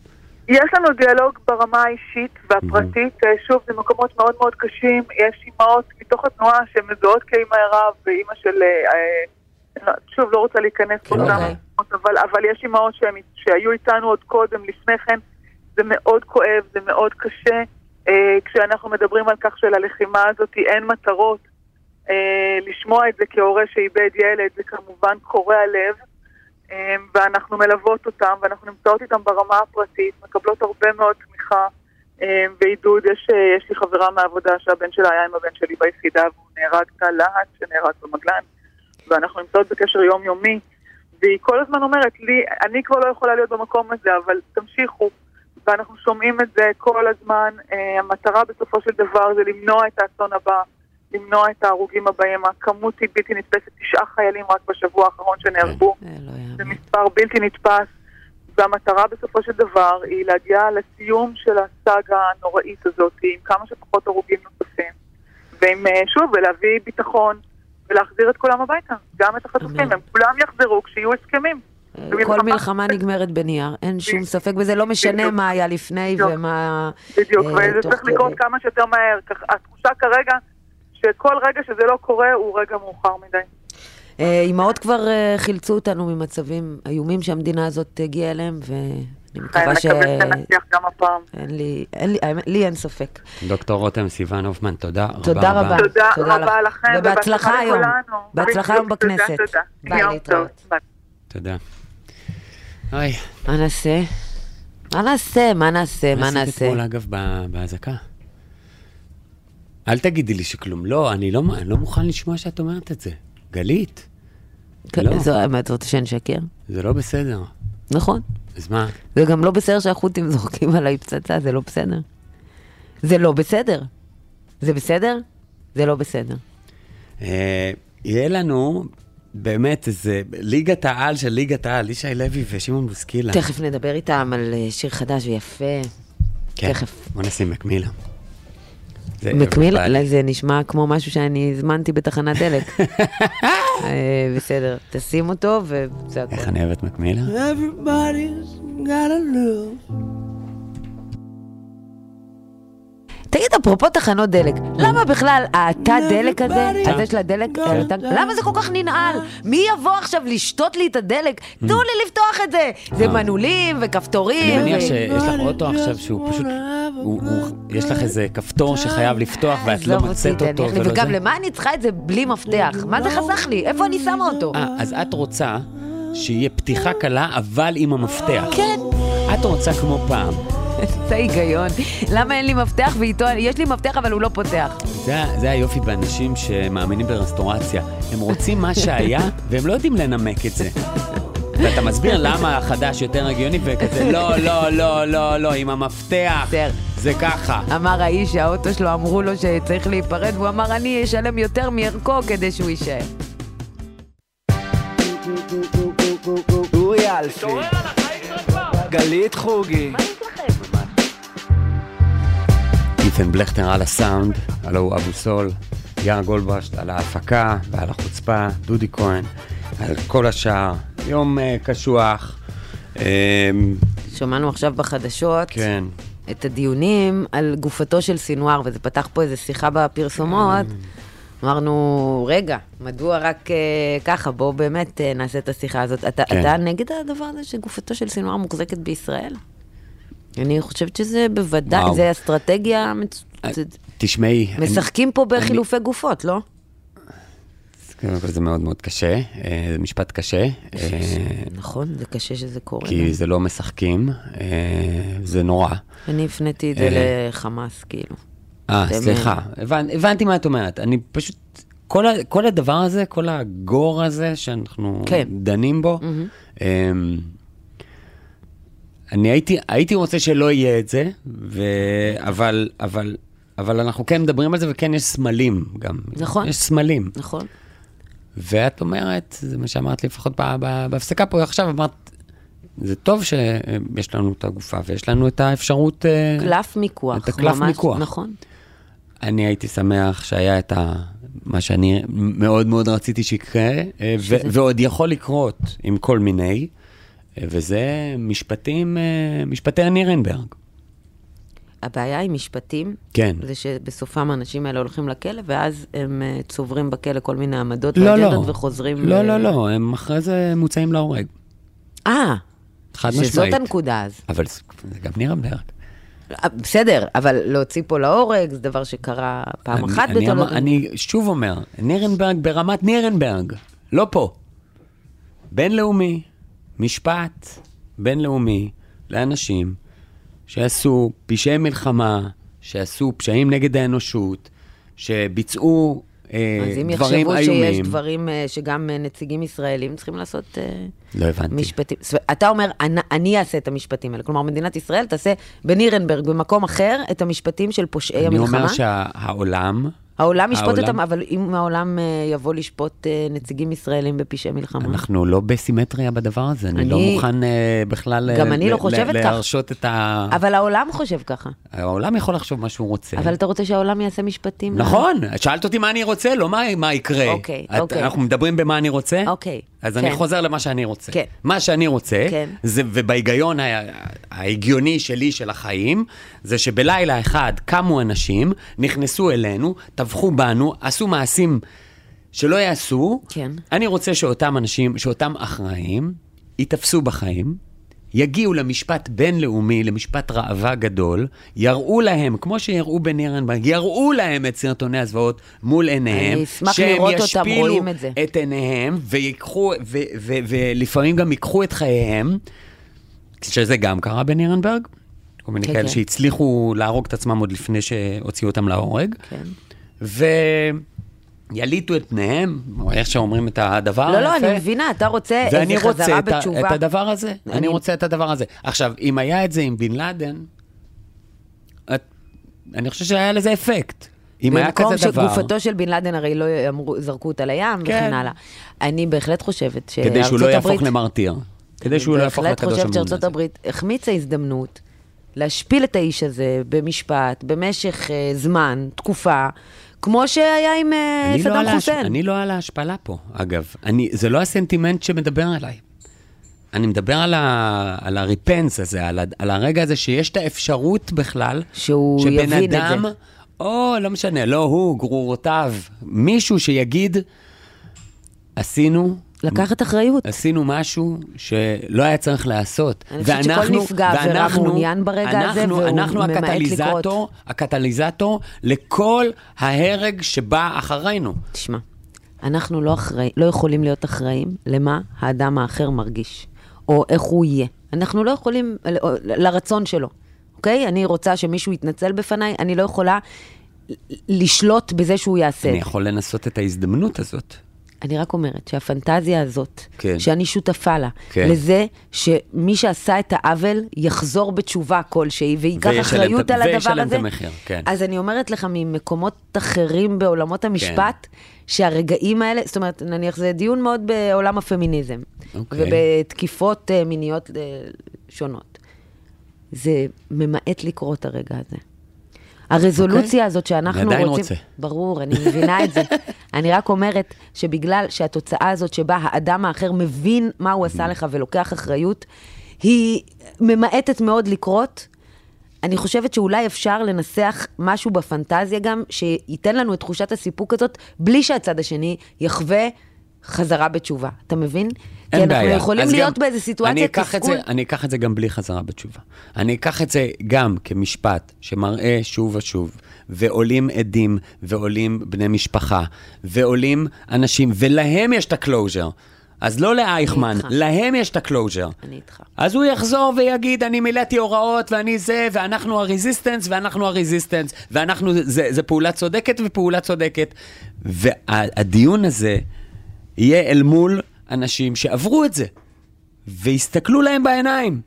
יש לנו דיאלוג ברמה האישית והפרטית, שוב, זה מקומות מאוד מאוד קשים, יש אימהות מתוך התנועה שמזוהות כאימא ערב, ואימא של, שוב, לא רוצה להיכנס באותם, אבל יש אימהות שהיו איתנו עוד קודם, לפני כן, זה מאוד כואב, זה מאוד קשה, כשאנחנו מדברים על כך שללחימה הזאת אין מטרות, לשמוע את זה כהורה שאיבד ילד, זה כמובן קורע לב, ואנחנו מלוות אותם, ואנחנו נמצאות איתם ברמה הפרטית, מקבלות הרבה מאוד תמיכה ועידוד. יש לי חברה מהעבודה שהבן שלה היה עם הבן שלי ביחידה, והוא נהרג תלת שנהרג במגלן, ואנחנו נמצאות בקשר יומיומי, והיא כל הזמן אומרת לי, אני כבר לא יכולה להיות במקום הזה, אבל תמשיכו, ואנחנו שומעים את זה כל הזמן. המטרה בסופו של דבר זה למנוע את האסון הבא, למנוע את ההרוגים הבאים. הכמות היא בלתי נתפסת, 9 חיילים רק בשבוע האחרון שנהרגו. זה מספר בלתי נתפס, והמטרה בסופו של דבר היא להגיע לסיום של הסאגה הנוראית הזאת, עם כמה שפחות הרוגים נוספים, ועם שוב, ולהביא ביטחון, ולהחזיר את כולם הביתה, גם את החטופים, הם כולם יחזרו כשיהיו הסכמים. כל מלחמה נגמרת בנייר, אין שום ספק בזה, לא משנה מה היה לפני ומה... בדיוק, וזה צריך לקרות כמה שיותר מהר. התחושה כרגע שכל רגע שזה לא קורה הוא רגע מאוחר מדי. אמהות כבר חילצו אותנו ממצבים איומים שהמדינה הזאת הגיעה אליהם, ואני מקווה שנצליח גם הפעם. לי אין ספק. דוקטור רותם סיוון הופמן, תודה רבה. תודה רבה. תודה רבה לכם. ובהצלחה היום. בהצלחה היום בכנסת. ביי, להתראות. תודה. אוי. מה נעשה? מה עשית אתמול אגב בהזקה? אל תגידי לי שכלום. לא, אני לא מוכן לשמוע שאת אומרת את זה. גלית. אתה רוצה שנשקר? זה לא בסדר. נכון. אז מה? זה גם לא בסדר שהחות'ים זורקים עליי פצצה, זה לא בסדר. זה לא בסדר. זה בסדר? זה לא בסדר. יהיה לנו באמת איזה ליגת העל של ליגת העל, ישי לוי ושימון בוסקילה. תכף נדבר איתם על שיר חדש ויפה. כן, בוא נשים מקמילה. מקמילה, זה נשמע כמו משהו שאני הזמנתי בתחנת דלק. בסדר, תשים אותו וזה הכל. איך אני אוהבת מקמילה? Everybody's got a love. תגיד, אפרופו תחנות דלק, למה בכלל התא דלק הזה, הזה של הדלק, למה זה כל כך ננעל? מי יבוא עכשיו לשתות לי את הדלק? תנו לי לפתוח את זה. זה מנעולים וכפתורים. אני מניח שיש לך אוטו עכשיו שהוא פשוט, יש לך איזה כפתור שחייב לפתוח ואת לא מוצאת אותו. וגם למה אני צריכה את זה בלי מפתח? מה זה חסך לי? איפה אני שמה אותו? אז את רוצה שיהיה פתיחה קלה אבל עם המפתח. כן. את רוצה כמו פעם. זה היגיון. למה אין לי מפתח ואיתו, יש לי מפתח אבל הוא לא פותח. זה היופי באנשים שמאמינים ברסטורציה. הם רוצים מה שהיה והם לא יודעים לנמק את זה. ואתה מסביר למה החדש יותר הגיוני וכזה, לא, עם המפתח. זה ככה. אמר האיש שהאוטו שלו אמרו לו שצריך להיפרד, והוא אמר אני אשלם יותר מערכו כדי שהוא יישאר. אורי אלפי, גלית חוגי. איתן בלכטר על הסאונד, הלו הוא אבו סול, יאר גולדברשט על ההפקה ועל החוצפה, דודי כהן, על כל השאר, יום קשוח. שמענו עכשיו בחדשות כן. את הדיונים על גופתו של סינואר, וזה פתח פה איזו שיחה בפרסומות. אמרנו, רגע, מדוע רק ככה, בואו באמת נעשה את השיחה הזאת. אתה נגד הדבר הזה שגופתו של סינואר מוחזקת בישראל? אני חושבת שזה בוודאי, זה אסטרטגיה, תשמעי. משחקים פה בחילופי גופות, לא? זה מאוד מאוד קשה, זה משפט קשה. נכון, זה קשה שזה קורה. כי זה לא משחקים, זה נורא. אני הפניתי את זה לחמאס, כאילו. סליחה, הבנתי מה את אומרת. אני פשוט, כל הדבר הזה, כל הגור הזה שאנחנו דנים בו, אני הייתי רוצה שלא יהיה את זה, אבל אנחנו כן מדברים על זה, וכן יש סמלים גם. נכון. יש סמלים. נכון. ואת אומרת, זה מה שאמרת לי לפחות בהפסקה פה עכשיו, אמרת, זה טוב שיש לנו את הגופה, ויש לנו את האפשרות... קלף מיקוח. את הקלף מיקוח. נכון. אני הייתי שמח שהיה את מה שאני מאוד מאוד רציתי שיקרה, ועוד יכול לקרות עם כל מיני, וזה משפטי הנירנברג. הבעיה עם משפטים, כן. זה שבסופם האנשים האלה הולכים לכלא, ואז הם צוברים בכלא כל מיני עמדות ואג'נדות וחוזרים... לא, הם אחרי זה מוצאים להורג. חד משמעית. שזאת הנקודה אז. אבל זה גם נירנברג. בסדר, אבל להוציא פה להורג, זה דבר שקרה פעם אחת בתולדות. אני שוב אומר, נירנברג ברמת נירנברג, לא פה. בינלאומי, משפט בינלאומי לאנשים שעשו פשעי מלחמה, שעשו פשעים נגד האנושות, שביצעו דברים איומים. אז אם יחשבו שיש דברים שגם נציגים ישראלים צריכים לעשות לא הבנתי. משפטים. אתה אומר, אני אעשה את המשפטים האלה. כלומר, מדינת ישראל תעשה בנירנברג, במקום אחר, את המשפטים של פושעי המלחמה. אני אומר שהעולם... העולם ישפוט אותם, אבל אם העולם יבוא לשפוט נציגים ישראלים בפשעי מלחמה. אנחנו לא בסימטריה בדבר הזה, אני לא מוכן בכלל גם אני לא חושבת כך. להרשות את ה... אבל העולם חושב ככה. העולם יכול לחשוב מה שהוא רוצה. אבל אתה רוצה שהעולם יעשה משפטים? נכון, שאלת אותי מה אני רוצה, לא מה יקרה. אוקיי. אנחנו מדברים במה אני רוצה? אוקיי. אז אני חוזר למה שאני רוצה. כן. מה שאני רוצה, ובהיגיון ההגיוני שלי של החיים, זה שבלילה אחד קמו אנשים, נכנסו אלינו, טבחו בנו, עשו מעשים שלא יעשו. כן. אני רוצה שאותם אנשים, שאותם אחראים, יתפסו בחיים, יגיעו למשפט בינלאומי, למשפט ראווה גדול, יראו להם, כמו שיראו בנירנברג, יראו להם את סרטוני הזוועות מול עיניהם, שהם ישפילו את עיניהם, ולפעמים גם ייקחו את חייהם, שזה גם קרה בנירנברג, כל מיני כאלה שהצליחו להרוג את עצמם עוד לפני שהוציאו אותם להורג, יליטו את פניהם, או איך שאומרים את הדבר הזה. לא, אני מבינה, אתה רוצה איזה חזרה בתשובה. ואני רוצה את הדבר הזה, אני רוצה את הדבר הזה. עכשיו, אם היה את זה עם בן לאדן, אני חושב שהיה לזה אפקט. אם היה כזה דבר... במקום שגופתו של בן לאדן הרי לא זרקו אותה לים וכן הלאה. אני בהחלט חושבת שארצות הברית... כדי שהוא לא יהפוך למרתיר. כדי שהוא לא יהפוך לקדוש המון הזה. בהחלט חושבת שארצות הברית החמיצה הזדמנות להשפיל את האיש הזה במשפט, במשך זמן, תקופה, כמו שהיה עם סדאם חוסיין. אני לא על ההשפלה פה, אגב. זה לא הסנטימנט שמדבר עליי. אני מדבר על הריפנס הזה, על הרגע הזה שיש את האפשרות בכלל, שהוא יבין את זה. או, לא משנה, לא הוא, גרורותיו, מישהו שיגיד, לקחת אחריות. עשינו משהו שלא היה צריך לעשות. אני חושבת שכל נפגע עבירה מעוניין ברגע הזה, והוא ממעט לקרות. הקטליזטור לכל ההרג שבא אחרינו. תשמע, אנחנו לא יכולים להיות אחראים למה האדם האחר מרגיש, או איך הוא יהיה. אנחנו לא יכולים לרצון שלו. אוקיי? אני רוצה שמישהו יתנצל בפניי, אני לא יכולה לשלוט בזה שהוא יעשה. אני יכול לנסות את ההזדמנות הזאת. אני רק אומרת שהפנטזיה הזאת, שאני שותפה לה, לזה שמי שעשה את העוול יחזור בתשובה כלשהי, ויקח אחריות על הדבר הזה. אז אני אומרת לך ממקומות אחרים בעולמות המשפט, שהרגעים האלה, זאת אומרת, נניח זה דיון מאוד בעולם הפמיניזם, ובתקיפות מיניות שונות. זה ממעט לקרוא את הרגע הזה. הרזולוציה הזאת שאנחנו רוצים... אני עדיין רוצה. ברור, אני מבינה את זה. אני רק אומרת שבגלל שהתוצאה הזאת שבה האדם האחר מבין מה הוא עשה לך ולוקח אחריות, היא ממעטת מאוד לקרות. אני חושבת שאולי אפשר לנסח משהו בפנטזיה גם, שייתן לנו את תחושת הסיפוק הזאת, בלי שהצד השני יחווה חזרה בתשובה. אתה מבין? כי אנחנו יכולים להיות באיזו סיטואציה תסכול. אני אקח את זה גם בלי חזרה בתשובה. אני אקח את זה גם כמשפט שמראה שוב ושוב, ועולים עדים, ועולים בני משפחה, ועולים אנשים, ולהם יש את הקלוז'ר. אז לא לאייכמן, להם יש את הקלוז'ר. אני איתך. אז הוא יחזור ויגיד, אני מילאתי הוראות, ואני זה, ואנחנו הרזיסטנס, ואנחנו, זה פעולה צודקת ופעולה צודקת. והדיון הזה יהיה אל מול אנשים שעברו את זה, והסתכלו להם בעיניים.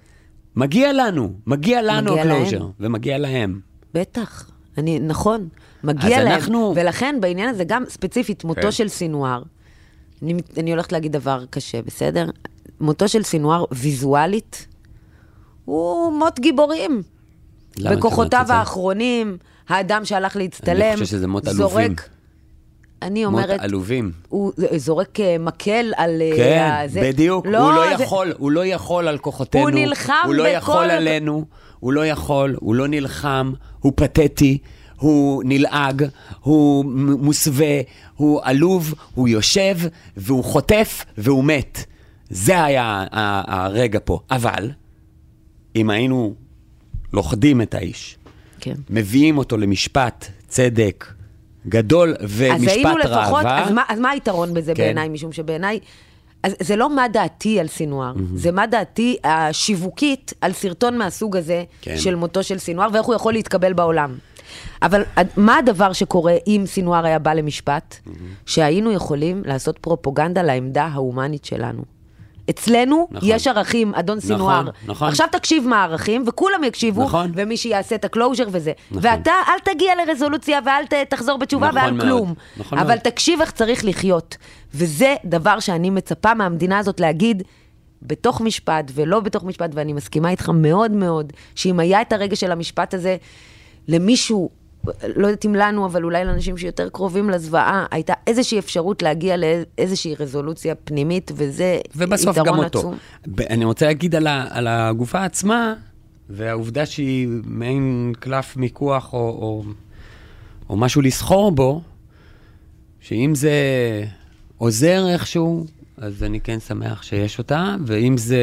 מגיע לנו הקלוז'ר, ומגיע להם. בטח, נכון, מגיע להם. ולכן בעניין הזה גם ספציפית מותו של סינואר, אני הולכת להגיד דבר קשה, בסדר? מותו של סינואר ויזואלית, הוא מות גיבורים. בכוחותיו האחרונים, האדם שהלך להצטלם, אני חושב שזה מות אלופים. אני אומרת... מות עלובים. הוא זורק מקל על... כן, בדיוק. הוא לא יכול על כוחותינו. הוא נלחם בכל... הוא לא יכול עלינו. הוא לא יכול, הוא לא נלחם, הוא פתטי, הוא נלעג, הוא מוסווה, הוא עלוב, הוא יושב, והוא חוטף, והוא מת. זה היה הרגע פה. אבל, אם היינו לוכדים את האיש, כן. מביאים אותו למשפט צדק גדול ומשפט ראווה. אז מה היתרון בזה כן. בעיניי? משום שבעיניי, אז זה לא מה דעתי על סינואר, זה מה דעתי השיווקית על סרטון מהסוג הזה כן. של מותו של סינואר, ואיך הוא יכול להתקבל בעולם. אבל מה הדבר שקורה אם סינואר היה בא למשפט? שהיינו יכולים לעשות פרופוגנדה לעמדה ההומנית שלנו. אצלנו נכון. יש ערכים, אדון סינואר. נכון. עכשיו תקשיב מה הערכים, וכולם יקשיבו, נכון. ומי שיעשה את הקלוז'ר וזה. נכון. ואתה אל תגיע לרזולוציה, ואל תחזור בתשובה, נכון ועל מאוד. כלום. נכון אבל מאוד. תקשיב איך צריך לחיות. וזה דבר שאני מצפה מהמדינה הזאת להגיד, בתוך משפט ולא בתוך משפט, ואני מסכימה איתך מאוד מאוד, שאם היה את הרגע של המשפט הזה, למישהו, לא יודעת אם לנו, אבל אולי לאנשים שיותר קרובים לזוועה, הייתה איזושהי אפשרות להגיע לאיזושהי רזולוציה פנימית, וזה ובסוף יתרון גם אותו. עצום. אני רוצה להגיד על הגופה עצמה, והעובדה שהיא מעין קלף מיקוח או משהו לסחור בו, שאם זה עוזר איכשהו, אז אני כן שמח שיש אותה, ואם זה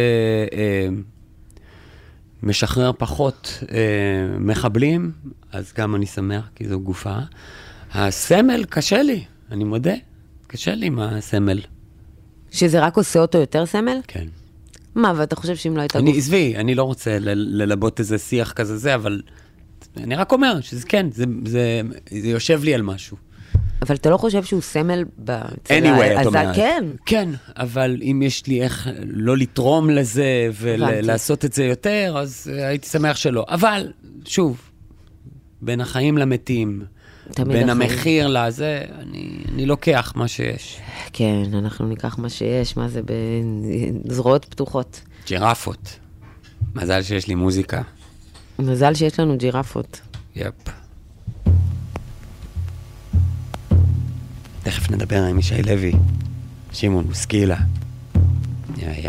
משחרר פחות מחבלים, אז גם אני שמח, כי זו גופה. הסמל קשה לי, אני מודה, קשה לי עם הסמל. שזה רק עושה אותו יותר סמל? כן. מה, ואתה חושב שאם לא הייתה גוף? עזבי, אני לא רוצה ללבות איזה שיח כזה זה, אבל אני רק אומר שזה כן, זה יושב לי על משהו. אבל אתה לא חושב שהוא סמל anyway, את אומרת. כן. כן, אבל אם יש לי איך לא לתרום לזה ולעשות את זה יותר, אז הייתי שמח שלא. אבל, שוב, בין החיים למתים, בין המחיר לזה, אני לוקח מה שיש. כן, אנחנו ניקח מה שיש, מה זה בזרועות פתוחות. ג'ירפות. מזל שיש לי מוזיקה. מזל שיש לנו ג'ירפות. יפ. תכף נדבר עם ישי לוי, שמעון מוסקילה. יא.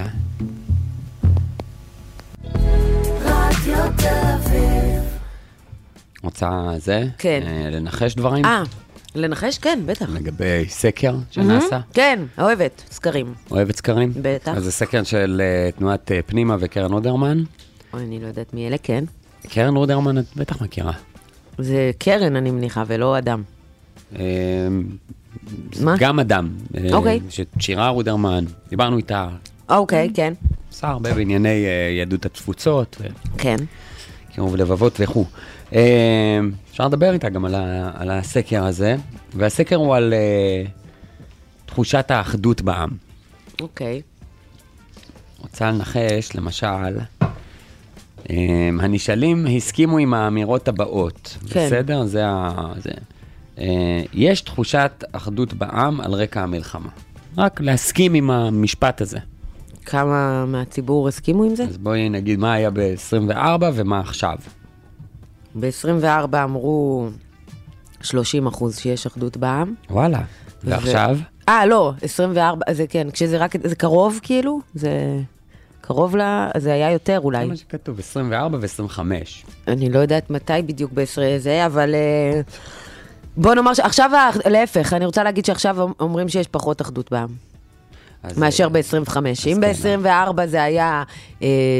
רדיו תל אביב. רוצה זה? כן. לנחש דברים? לנחש? כן, בטח. לגבי סקר שנעשה? כן, אוהבת, סקרים. אוהבת סקרים? בטח. אז זה סקר של תנועת פנימה וקרן רודרמן. אוי, אני לא יודעת מי אלה, כן. קרן רודרמן את בטח מכירה. זה קרן, אני מניחה, ולא אדם. מה? גם אדם. אוקיי. שירה רודרמן, דיברנו איתה. אוקיי, כן. עושה הרבה בענייני יהדות התפוצות. כן. קירוב לבבות וכו'. אפשר לדבר איתה גם על הסקר הזה, והסקר הוא על תחושת האחדות בעם. אוקיי. רוצה לנחש, למשל, הנשאלים הסכימו עם האמירות הבאות. כן. בסדר? זה. יש תחושת אחדות בעם על רקע המלחמה. רק להסכים עם המשפט הזה. כמה מהציבור הסכימו עם זה? אז בואי נגיד מה היה ב-24 ומה עכשיו. ב-24 אמרו 30% שיש אחדות בעם. וואלה. ועכשיו? לא, 24, זה כן, כשזה רק, זה קרוב כאילו, זה קרוב זה היה יותר אולי. זה מה שכתוב, 24 ו-25. אני לא יודעת מתי בדיוק ב-10 זה, אבל בוא נאמר שעכשיו, להפך, אני רוצה להגיד שעכשיו אומרים שיש פחות אחדות בעם. מאשר ב-25. אם ב-24 זה היה 70-80%,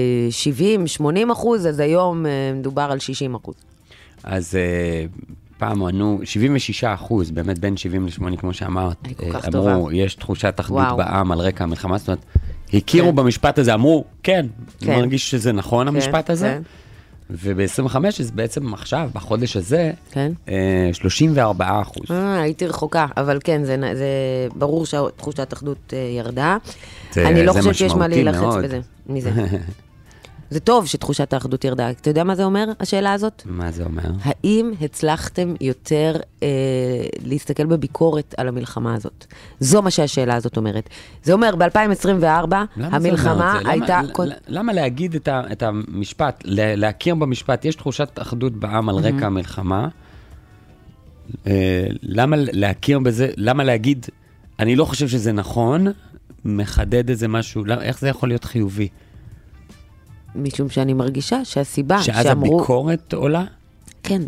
אז היום מדובר על 60%. אז פעם ענו 76%, באמת בין 70 ל-80, כמו שאמרת, אמרו, יש תחושת אחדות בעם על רקע המלחמה, זאת אומרת, הכירו במשפט הזה, אמרו, כן, אני מרגיש שזה נכון המשפט הזה, וב-25 זה בעצם עכשיו, בחודש הזה, 34%. הייתי רחוקה, אבל כן, זה ברור שתחושת אחדות ירדה. אני לא חושבת שיש מה להילחץ בזה. מזה. זה טוב שתחושת האחדות ירדה. אתה יודע מה זה אומר, השאלה הזאת? מה זה אומר? האם הצלחתם יותר להסתכל בביקורת על המלחמה הזאת? זו מה שהשאלה הזאת אומרת. זה אומר, ב-2024, המלחמה הייתה... למה להגיד את המשפט, להכיר במשפט, יש תחושת אחדות בעם על רקע המלחמה, למה להכיר בזה, למה להגיד, אני לא חושב שזה נכון, מחדד איזה משהו, איך זה יכול להיות חיובי? משום שאני מרגישה שהסיבה שאז הביקורת עולה? כן,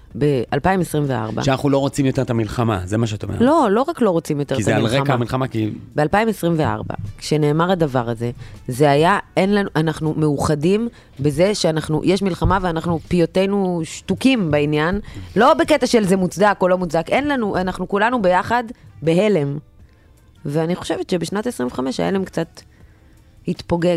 ב-2024. שאנחנו לא רוצים יותר את המלחמה, זה מה שאת אומרת. לא, לא רק לא רוצים יותר את המלחמה. כי זה על רקע המלחמה, כי... ב-2024, כשנאמר הדבר הזה, זה היה, אנחנו מאוחדים בזה שאנחנו, יש מלחמה ואנחנו פיותינו שתוקים בעניין, לא בקטע של זה מוצדק או לא מוצדק, אין לנו, אנחנו כולנו ביחד בהלם. ואני חושבת שבשנת 25 ההלם קצת התפוגג.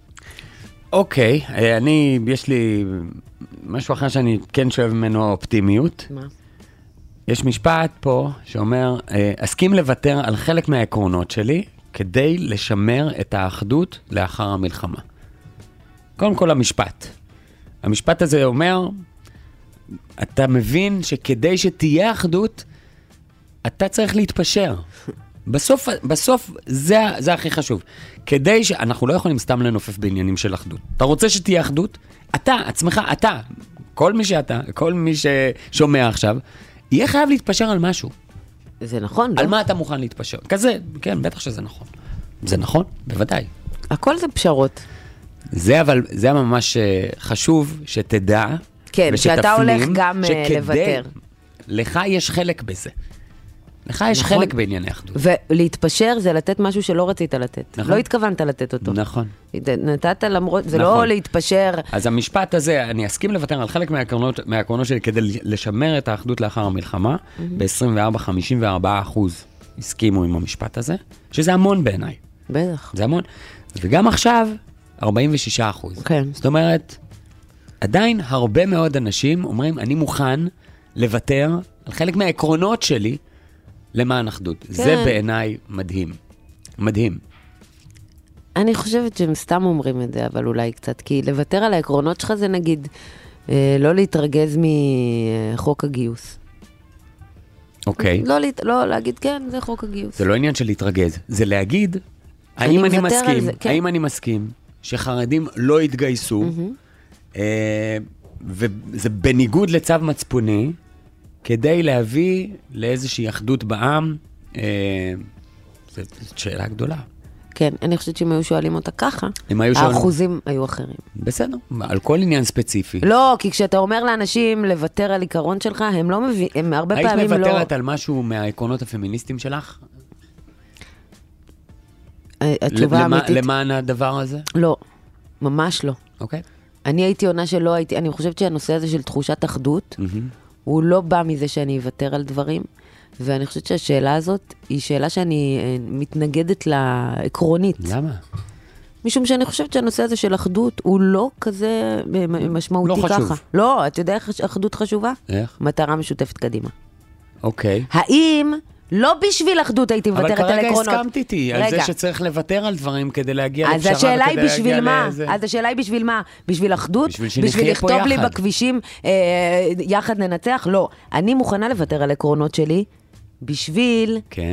אוקיי, יש לי משהו אחר שאני כן שואב ממנו אופטימיות. מה? יש משפט פה שאומר, אסכים לוותר על חלק מהעקרונות שלי, כדי לשמר את האחדות לאחר המלחמה. קודם כל המשפט. המשפט הזה אומר, אתה מבין שכדי שתהיה אחדות, אתה צריך להתפשר. בסוף זה הכי חשוב. כדי שאנחנו לא יכולים סתם לנופף בעניינים של אחדות. אתה רוצה שתהיה אחדות? אתה, עצמך, אתה, כל מי ששומע עכשיו, יהיה חייב להתפשר על משהו. זה נכון, לא? על מה אתה מוכן להתפשר? כזה, כן, בטח שזה נכון. זה נכון, בוודאי. הכל זה פשרות. זה ממש חשוב שתדע, כן, שאתה הולך גם לוותר. לך יש חלק בזה. לך יש חלק בענייני אחדות. ולהתפשר זה לתת משהו שלא רצית לתת. לא התכוונת לתת אותו. נכון. נתת למרות, זה לא להתפשר. אז המשפט הזה, אני אסכים לוותר על חלק מהעקרונות שלי כדי לשמר את האחדות לאחר המלחמה, ב-24-54% הסכימו עם המשפט הזה, שזה המון בעיניי. בטח. זה המון. וגם עכשיו, 46%. כן. זאת אומרת, עדיין הרבה מאוד אנשים אומרים, אני מוכן לוותר על חלק מהעקרונות שלי, למען אחדות. כן. זה בעיניי מדהים. מדהים. אני חושבת שהם סתם אומרים את זה, אבל אולי קצת, כי לוותר על העקרונות שלך זה נגיד, לא להתרגז מחוק הגיוס. אוקיי. לא להגיד, כן, זה חוק הגיוס. זה לא עניין של להתרגז, זה להגיד, האם אני מסכים שחרדים לא יתגייסו, וזה בניגוד לצו מצפוני, כדי להביא לאיזושהי אחדות בעם, זאת שאלה גדולה. כן, אני חושבת שאם היו שואלים אותה ככה, האחוזים היו אחרים. בסדר, על כל עניין ספציפי. לא, כי כשאתה אומר לאנשים לוותר על עיקרון שלך, הם לא מביאים, הם הרבה פעמים לא... היית מוותרת על משהו מהעקרונות הפמיניסטיים שלך? התשובה אמיתית. למען הדבר הזה? לא, ממש לא. אוקיי. אני הייתי עונה שלא הייתי, אני חושבת שהנושא הזה של תחושת אחדות, הוא לא בא מזה שאני אוותר על דברים, ואני חושבת שהשאלה הזאת היא שאלה שאני מתנגדת לה עקרונית. למה? משום שאני חושבת שהנושא הזה של אחדות הוא לא כזה משמעותי ככה. לא חשוב. לא, אתה יודע איך אחדות חשובה? איך? מטרה משותפת קדימה. אוקיי. האם לא בשביל אחדות הייתי מוותרת על עקרונות? אבל כרגע הסכמת איתי על זה שצריך לוותר על דברים כדי להגיע לפשרה. אז השאלה היא בשביל מה? אז השאלה היא בשביל מה? בשביל אחדות? בשביל לכתוב לי בכבישים יחד ננצח? לא. אני מוכנה לוותר על עקרונות שלי בשביל... כן.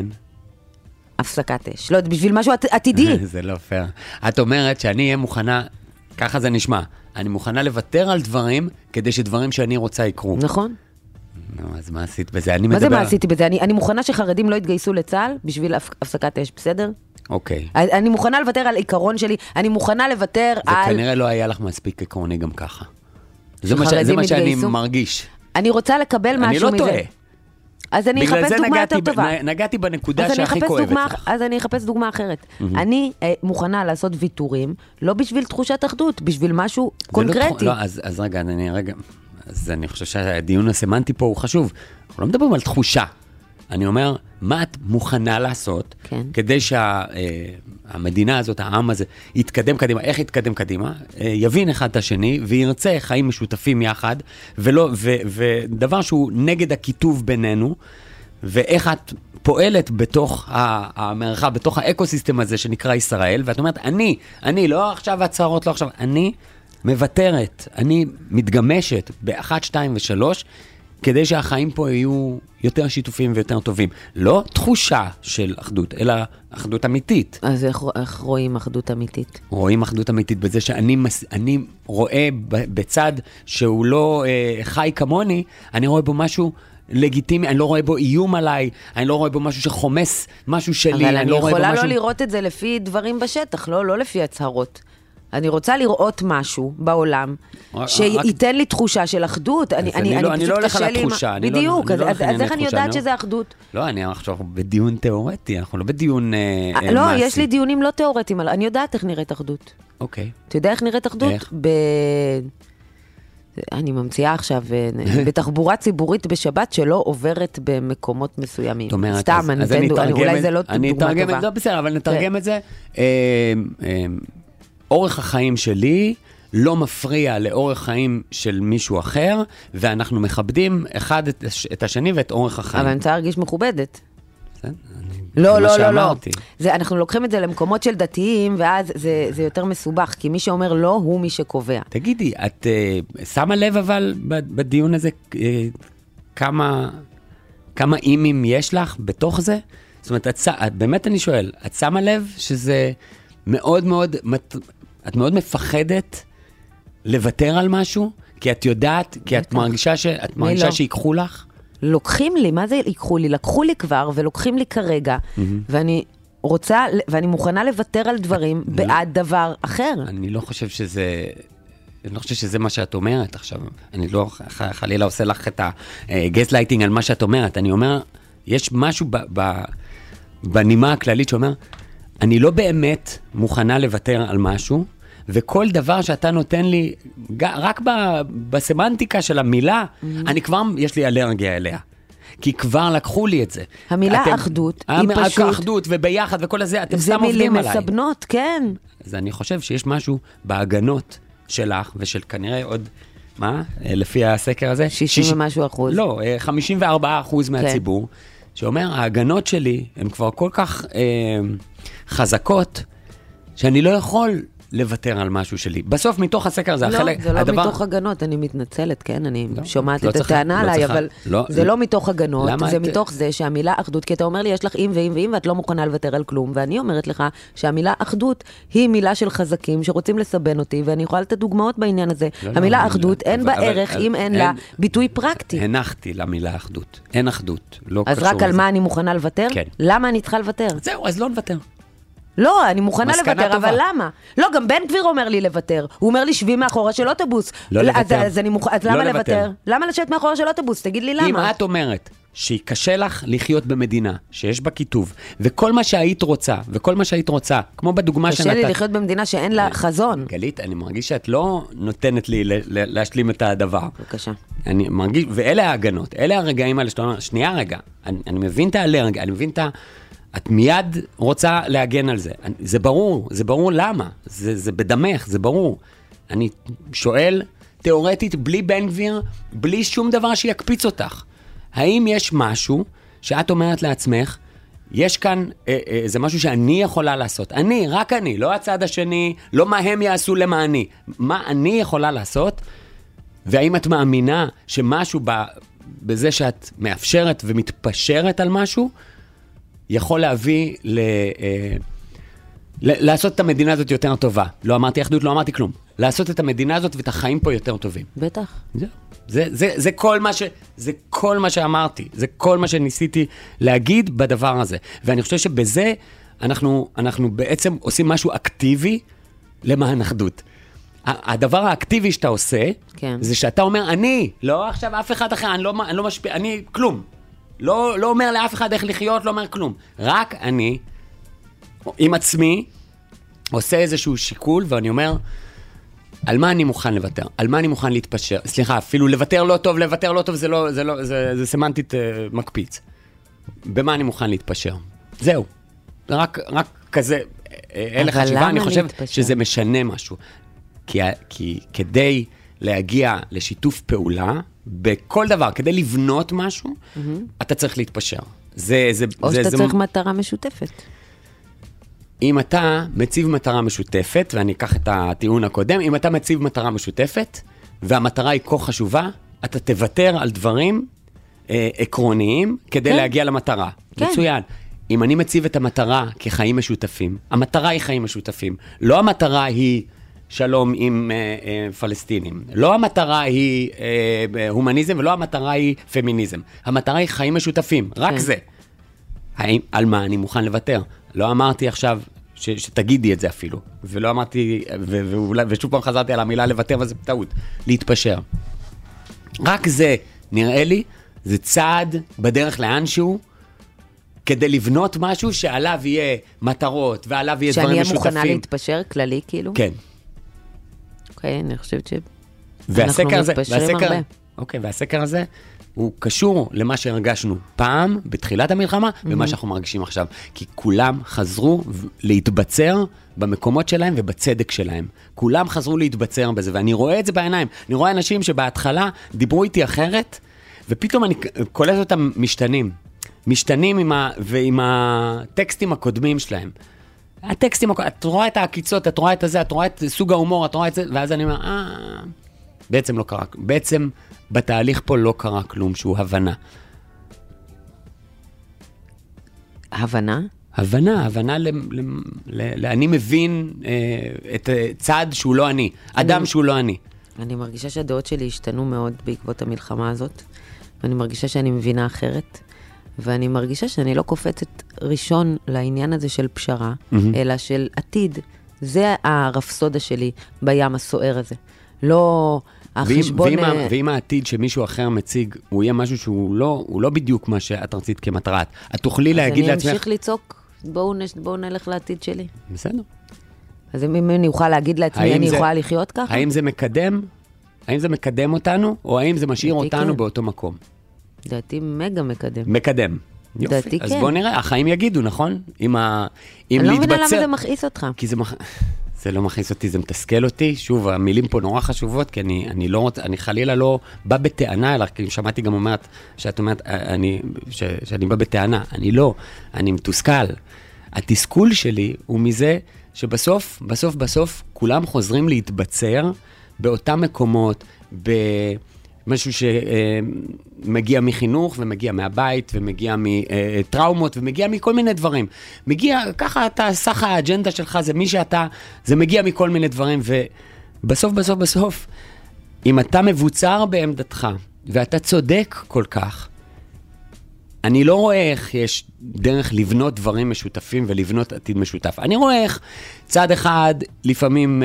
הפסקת אש. לא, בשביל משהו עתידי. זה לא פייר. את אומרת שאני אהיה מוכנה, ככה זה נשמע, אני מוכנה לוותר על דברים כדי שדברים שאני רוצה יקרו. נכון. אז מה עשית בזה? מה זה מה עשיתי בזה? אני מוכנה שחרדים לא יתגייסו לצה"ל בשביל הפסקת אש, בסדר? אוקיי. אני מוכנה לוותר על עיקרון שלי, אני מוכנה לוותר על... זה כנראה לא היה לך מספיק עקרוני גם ככה. זה מה שאני מרגיש. אני רוצה לקבל משהו מזה. אני לא טועה. אז אני אחפש דוגמה יותר טובה. נגעתי בנקודה שהכי כואבת לך. אז אני אחפש דוגמה אחרת. אני מוכנה לעשות ויתורים, לא בשביל תחושת אחדות, בשביל משהו קונקרטי. לא, אז רגע, אז אני חושב שהדיון הסמנטי פה הוא חשוב. אנחנו לא מדברים על תחושה. אני אומר, מה את מוכנה לעשות, כדי שהמדינה הזאת, העם הזה, יתקדם קדימה, איך יתקדם קדימה, יבין אחד את השני, וירצה חיים משותפים יחד, ודבר שהוא נגד הכיתוב בינינו, ואיך את פועלת בתוך המרחב, בתוך האקוסיסטם הזה שנקרא ישראל, ואת אומרת, אני, לא עכשיו הצהרות, לא עכשיו, אני מבטרת, אני מתגמשת ב1, 2 ו3, כדי שהחיים פה יהיו יותר שיתופים ויותר טובים. לא תחושה של אחדות, אלא אחדות אמיתית. אז איך רואים אחדות אמיתית? רואים אחדות אמיתית בזה שאני רואה בצד שהוא לא חי כמוני, אני רואה בו משהו לגיטימי, אני לא רואה בו איום עליי, אני לא רואה בו משהו שחומס משהו שלי, אבל אני לא רואה בו יכולה משהו... לא לראות את זה לפי דברים בשטח, לא לפי הצהרות. אני רוצה לראות משהו בעולם שייתן לי תחושה של אחדות. אני לא הולך על התחושה. בדיוק, אז איך אני יודעת שזה אחדות? לא, אני עכשיו בדיון תיאורטי, אנחנו לא בדיון מעשי. לא, יש לי דיונים לא תיאורטיים, אני יודעת איך נראית אחדות. אוקיי. אתה יודע איך נראית אחדות? איך? אני ממציאה עכשיו, בתחבורה ציבורית בשבת שלא עוברת במקומות מסוימים. סתם, אולי זה לא דוגמה טובה. זה בסדר, אבל נתרגם את זה. אורך החיים שלי לא מפריע לאורך חיים של מישהו אחר, ואנחנו מכבדים אחד את השני ואת אורך החיים. אבל אני רוצה להרגיש מכובדת. לא. אנחנו לוקחים את זה למקומות של דתיים, ואז זה יותר מסובך, כי מי שאומר לא, הוא מי שקובע. תגידי, את שמה לב אבל בדיון הזה, כמה אימים יש לך בתוך זה? זאת אומרת, באמת אני שואל, את שמה לב שזה מאוד מאוד, את מאוד מפחדת לוותר על משהו? כי את יודעת, כי את מרגישה שיקחו לך? לוקחים לי, מה זה ייקחו לי? לקחו לי כבר ולוקחים לי כרגע, ואני רוצה, ואני מוכנה לוותר על דברים בעד דבר אחר. אני לא חושב שזה מה שאת אומרת עכשיו. אני לא חלילה עושה לך את הגזלייטינג על מה שאת אומרת. אני אומר, יש משהו בנימה הכללית שאומר, אני לא באמת מוכנה לוותר על משהו, וכל דבר שאתה נותן לי, רק בסמנטיקה של המילה, אני כבר, יש לי אלרגיה אליה. כי כבר לקחו לי את זה. המילה אחדות היא פשוט... אחדות וביחד וכל הזה, אתם סתם עובדים עליי. זה מילים מסבנות, כן. אז אני חושב שיש משהו בהגנות שלך, ושל כנראה עוד, מה? לפי הסקר הזה? 60 ומשהו אחוז. לא, 54% מהציבור, שאומר, ההגנות שלי הן כבר כל כך חזקות, שאני לא יכול לוותר על משהו שלי. בסוף מתוך הסקר זה החלק... לא, זה לא מתוך הגנות, אני מתנצלת, כן? אני שומעת את הטענה עליי, אבל זה לא מתוך הגנות, זה מתוך זה שהמילה אחדות, כי אתה אומר לי, יש לך אם ואם ואם, ואת לא מוכנה לוותר על כלום, ואני אומרת לך שהמילה אחדות היא מילה של חזקים שרוצים לסבן אותי, ואני יכולה לתת דוגמאות בעניין הזה. המילה אחדות, אין בה ערך אם אין לה ביטוי פרקטי. הנחתי למילה אחדות. אין אחדות. אז רק על מה אני מוכנה לוותר? למה אני צריכה לוותר? זהו, אז לא נוותר. לא, אני מוכנה לוותר, אבל למה? לא, גם בן גביר אומר לי לוותר. הוא אומר לי, שבי מאחורה של אוטובוס. לא לוותר. אז למה לוותר? למה לשבת מאחורה של אוטובוס? תגיד לי למה. אם את אומרת שהיא קשה לך לחיות במדינה, שיש בה כיתוב, וכל מה שהיית רוצה, כמו בדוגמה שנתת... קשה לי לחיות במדינה שאין לה חזון. גלית, אני מרגיש שאת לא נותנת לי להשלים את הדבר. בבקשה. אני מרגיש, ואלה ההגנות, אלה הרגעים האלה שאתה אומר, שנייה רגע, אני מבין את האלרגיה, אני מבין את ה... את מיד רוצה להגן על זה. זה ברור למה. זה בדמך, זה ברור. אני שואל, תיאורטית, בלי בן גביר, בלי שום דבר שיקפיץ אותך. האם יש משהו שאת אומרת לעצמך, יש כאן, זה משהו שאני יכולה לעשות. רק אני, לא הצד השני, לא מה הם יעשו למעני. מה אני יכולה לעשות? והאם את מאמינה שמשהו בזה שאת מאפשרת ומתפשרת על משהו, יכול להביא לעשות את המדינה הזאת יותר טובה. לא אמרתי אחדות, לא אמרתי כלום. לעשות את המדינה הזאת ואת החיים פה יותר טובים. בטח. זה כל מה שאמרתי. זה כל מה שניסיתי להגיד בדבר הזה. ואני חושב שבזה אנחנו בעצם עושים משהו אקטיבי למען אחדות. הדבר האקטיבי שאתה עושה, זה שאתה אומר, אני, לא עכשיו אף אחד אחר, אני לא משפיע, אני כלום. לא אומר לאף אחד איך לחיות, לא אומר כלום. רק אני, עם עצמי, עושה איזשהו שיקול, ואני אומר, על מה אני מוכן לוותר? על מה אני מוכן להתפשר? סליחה, אפילו לוותר לא טוב, זה סמנטית מקפיץ. במה אני מוכן להתפשר? זהו. רק כזה, הלך חשיבה, אני חושב שזה משנה משהו. כי כדי להגיע לשיתוף פעולה, בכל דבר, כדי לבנות משהו, אתה צריך להתפשר. או שאתה צריך מטרה משותפת. אם אתה מציב מטרה משותפת, ואני אקח את הטיעון הקודם, אם אתה מציב מטרה משותפת, והמטרה היא כה חשובה, אתה תוותר על דברים עקרוניים, כדי להגיע למטרה. מצוין. אם אני מציב את המטרה כחיים משותפים, המטרה היא חיים משותפים. לא המטרה היא שלום עם פלסטינים. לא המטרה היא הומניזם, ולא המטרה היא פמיניזם. המטרה היא חיים משותפים, רק זה. על מה אני מוכן לוותר? לא אמרתי עכשיו שתגידי את זה אפילו, ולא אמרתי, ושוב פעם חזרתי על המילה לוותר, וזה טעות, להתפשר. רק זה, נראה לי, זה צעד בדרך לאנשהו, כדי לבנות משהו שעליו יהיה מטרות, ועליו יהיה דברים משותפים. שאני אהיה מוכנה להתפשר כללי, כאילו? כן. אוקיי, אני חושבת שאנחנו מתפשרים הרבה. אוקיי, והסקר הזה הוא קשור למה שהרגשנו פעם, בתחילת המלחמה, ומה שאנחנו מרגישים עכשיו. כי כולם חזרו להתבצר במקומות שלהם ובצדק שלהם. כולם חזרו להתבצר בזה, ואני רואה את זה בעיניים. אני רואה אנשים שבהתחלה דיברו איתי אחרת, ופתאום אני קולט אותם משתנים עם הטקסטים הקודמים שלהם. הטקסטים, את רואה את העקיצות, את רואה את זה, את רואה את סוג ההומור, את רואה את זה, ואז אני אומר, בעצם לא קרה, בעצם בתהליך פה לא קרה כלום שהוא הבנה. הבנה? הבנה אני מבין את צעד שהוא לא אני, אדם שהוא לא אני. אני מרגישה שהדעות שלי השתנו מאוד בעקבות המלחמה הזאת, ואני מרגישה שאני מבינה אחרת, ואני מרגישה שאני לא קופצת ראשון לעניין הזה של פשרה, אלא של עתיד. זה הרפסודה שלי בים הסוער הזה. לא החשבון... ואם העתיד שמישהו אחר מציג, הוא יהיה משהו שהוא לא בדיוק מה שאת רצית כמטרת. את תוכלי להגיד לעצמך... אז אני אמשיך לצעוק, בואו נלך לעתיד שלי. בסדר. אז אם אני אוכל להגיד לעצמי, אני יכולה לחיות ככה? האם זה מקדם? האם זה מקדם אותנו, או האם זה משאיר אותנו באותו מקום? דעתי מגה מקדם. מקדם. דעתי כן. אז בוא נראה, החיים יגידו, נכון? אני לא מבינה למה זה מכעיס אותך. כי זה לא מכעיס אותי, זה מתסכל אותי. שוב, המילים פה נורא חשובות, כי אני לא רוצה, אני חלילה לא בא בטענה אלא, כי שמעתי גם אומרת, שאת אומרת, שאני בא בטענה. אני לא, אני מתוסכל. התסכול שלי הוא מזה שבסוף, בסוף, כולם חוזרים להתבצר באותם מקומות, משהו שמגיע מחינוך, ומגיע מהבית, ומגיע מטראומות, ומגיע מכל מיני דברים. מגיע, ככה אתה, סך האג'נדה שלך, זה מי שאתה, זה מגיע מכל מיני דברים, ובסוף, אם אתה מבוצר בעמדתך, ואתה צודק כל כך, אני לא רואה איך יש דרך לבנות דברים משותפים, ולבנות עתיד משותף. אני רואה איך צד אחד לפעמים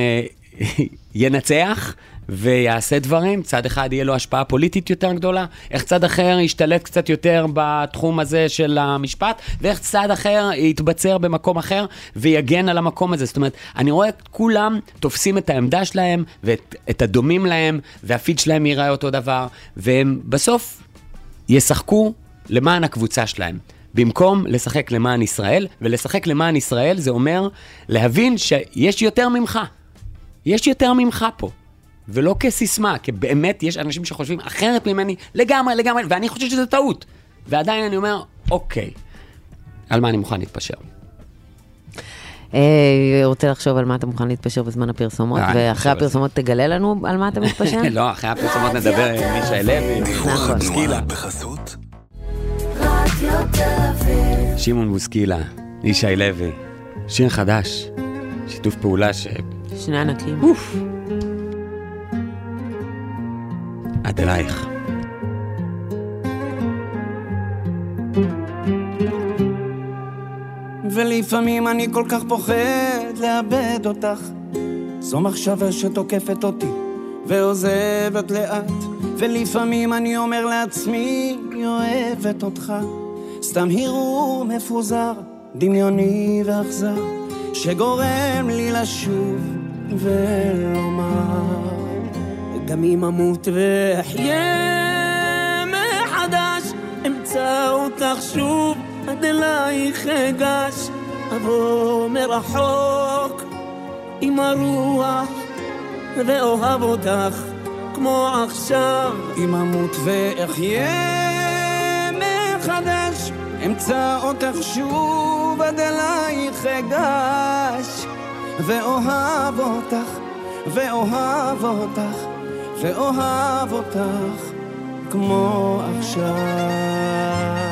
ינצח, ויעשה דברים, צד אחד יהיה לו השפעה פוליטית יותר גדולה, איך צד אחר ישתלט קצת יותר בתחום הזה של המשפט, ואיך צד אחר יתבצר במקום אחר, ויגן על המקום הזה. זאת אומרת, אני רואה את כולם תופסים את העמדה שלהם, ואת הדומים להם, והפיד שלהם ייראה אותו דבר, והם בסוף ישחקו למען הקבוצה שלהם. במקום לשחק למען ישראל, ולשחק למען ישראל זה אומר להבין שיש יותר ממך. יש יותר ממך פה. ולא כסיסמה, כי באמת יש אנשים שחושבים אחרת ממני לגמרי, ואני חושב שזה טעות. ועדיין אני אומר, אוקיי, על מה אני מוכן להתפשר? רוצה לחשוב על מה אתה מוכן להתפשר בזמן הפרסומות, ואחרי הפרסומות תגלה לנו על מה אתה מתפשר? לא, אחרי הפרסומות נדבר עם מישאל לוי, בוסקילה. שמעון בוסקילה, מישאל לוי, שיר חדש, שיתוף פעולה שני ענקים. עד אלייך. ולפעמים אני כל כך פוחד לאבד אותך, זו מחשבה שתוקפת אותי ועוזבת לאט, ולפעמים אני אומר לעצמי היא אוהבת אותך, סתם הרהור מפוזר, דמיוני ואכזר, שגורם לי לשוב ולומר, גם אם אמות ואחיה מחדש, אמצא אותך שוב, עד אלייך אגש, אבוא מרחוק עם הרוח ואוהב אותך כמו עכשיו. אם אמות ואחיה מחדש, אמצא אותך שוב, עד אלייך אגש, ואוהב אותך ואוהב אותך ואוהב אותך כמו עכשיו.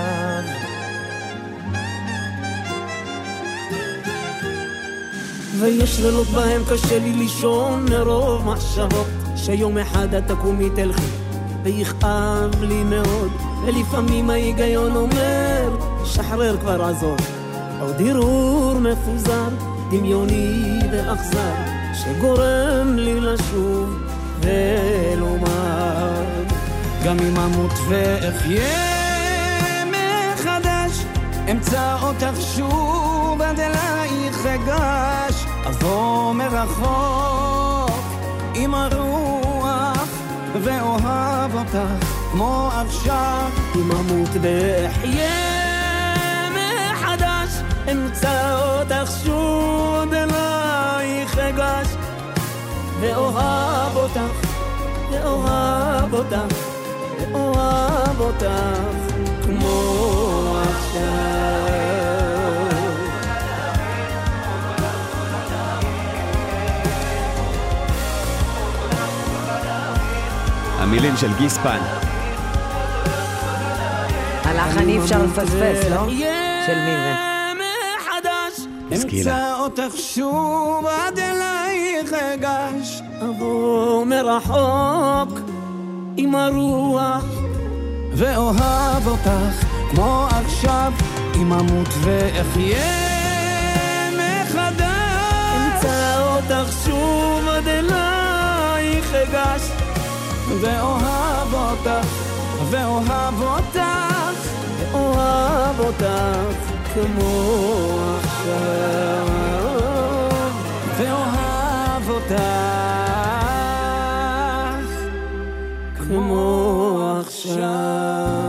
ויש לילות בהם קשה לי לישון מרוב מחשבות שיום אחד את תקומי תלכי ויכאב לי מאוד ולפעמים ההיגיון אומר שחרר כבר עזוב עוד הרהור מפוזר דמיוני ואכזר שגורם לי לשוב ולומר גם אם אמות ואחיה מחדש אמצא אותך שוב עד אלייך אגש אבוא מרחוק עם הרוח ואוהב אותך כמו עכשיו אם אמות ואחיה מחדש אמצא אותך שוב עד אלייך אגש ואוהב אותך ואוהב אותך ואוהב אותך כמו עכשיו המילים של גיספן. הלחן אי אפשר לפספס, לא? של מי זה? אמצא אותך שוב עד אלייך אגש אבוא מרחוק עם הרוח ואוהב אותך כמו עכשיו אם אמות ואחיה מחדש אמצא אותך שוב עד אלייך אגש ואוהב אותך ואוהב אותך ואוהב אותך כמו עכשיו ואוהב אותך כמו עכשיו.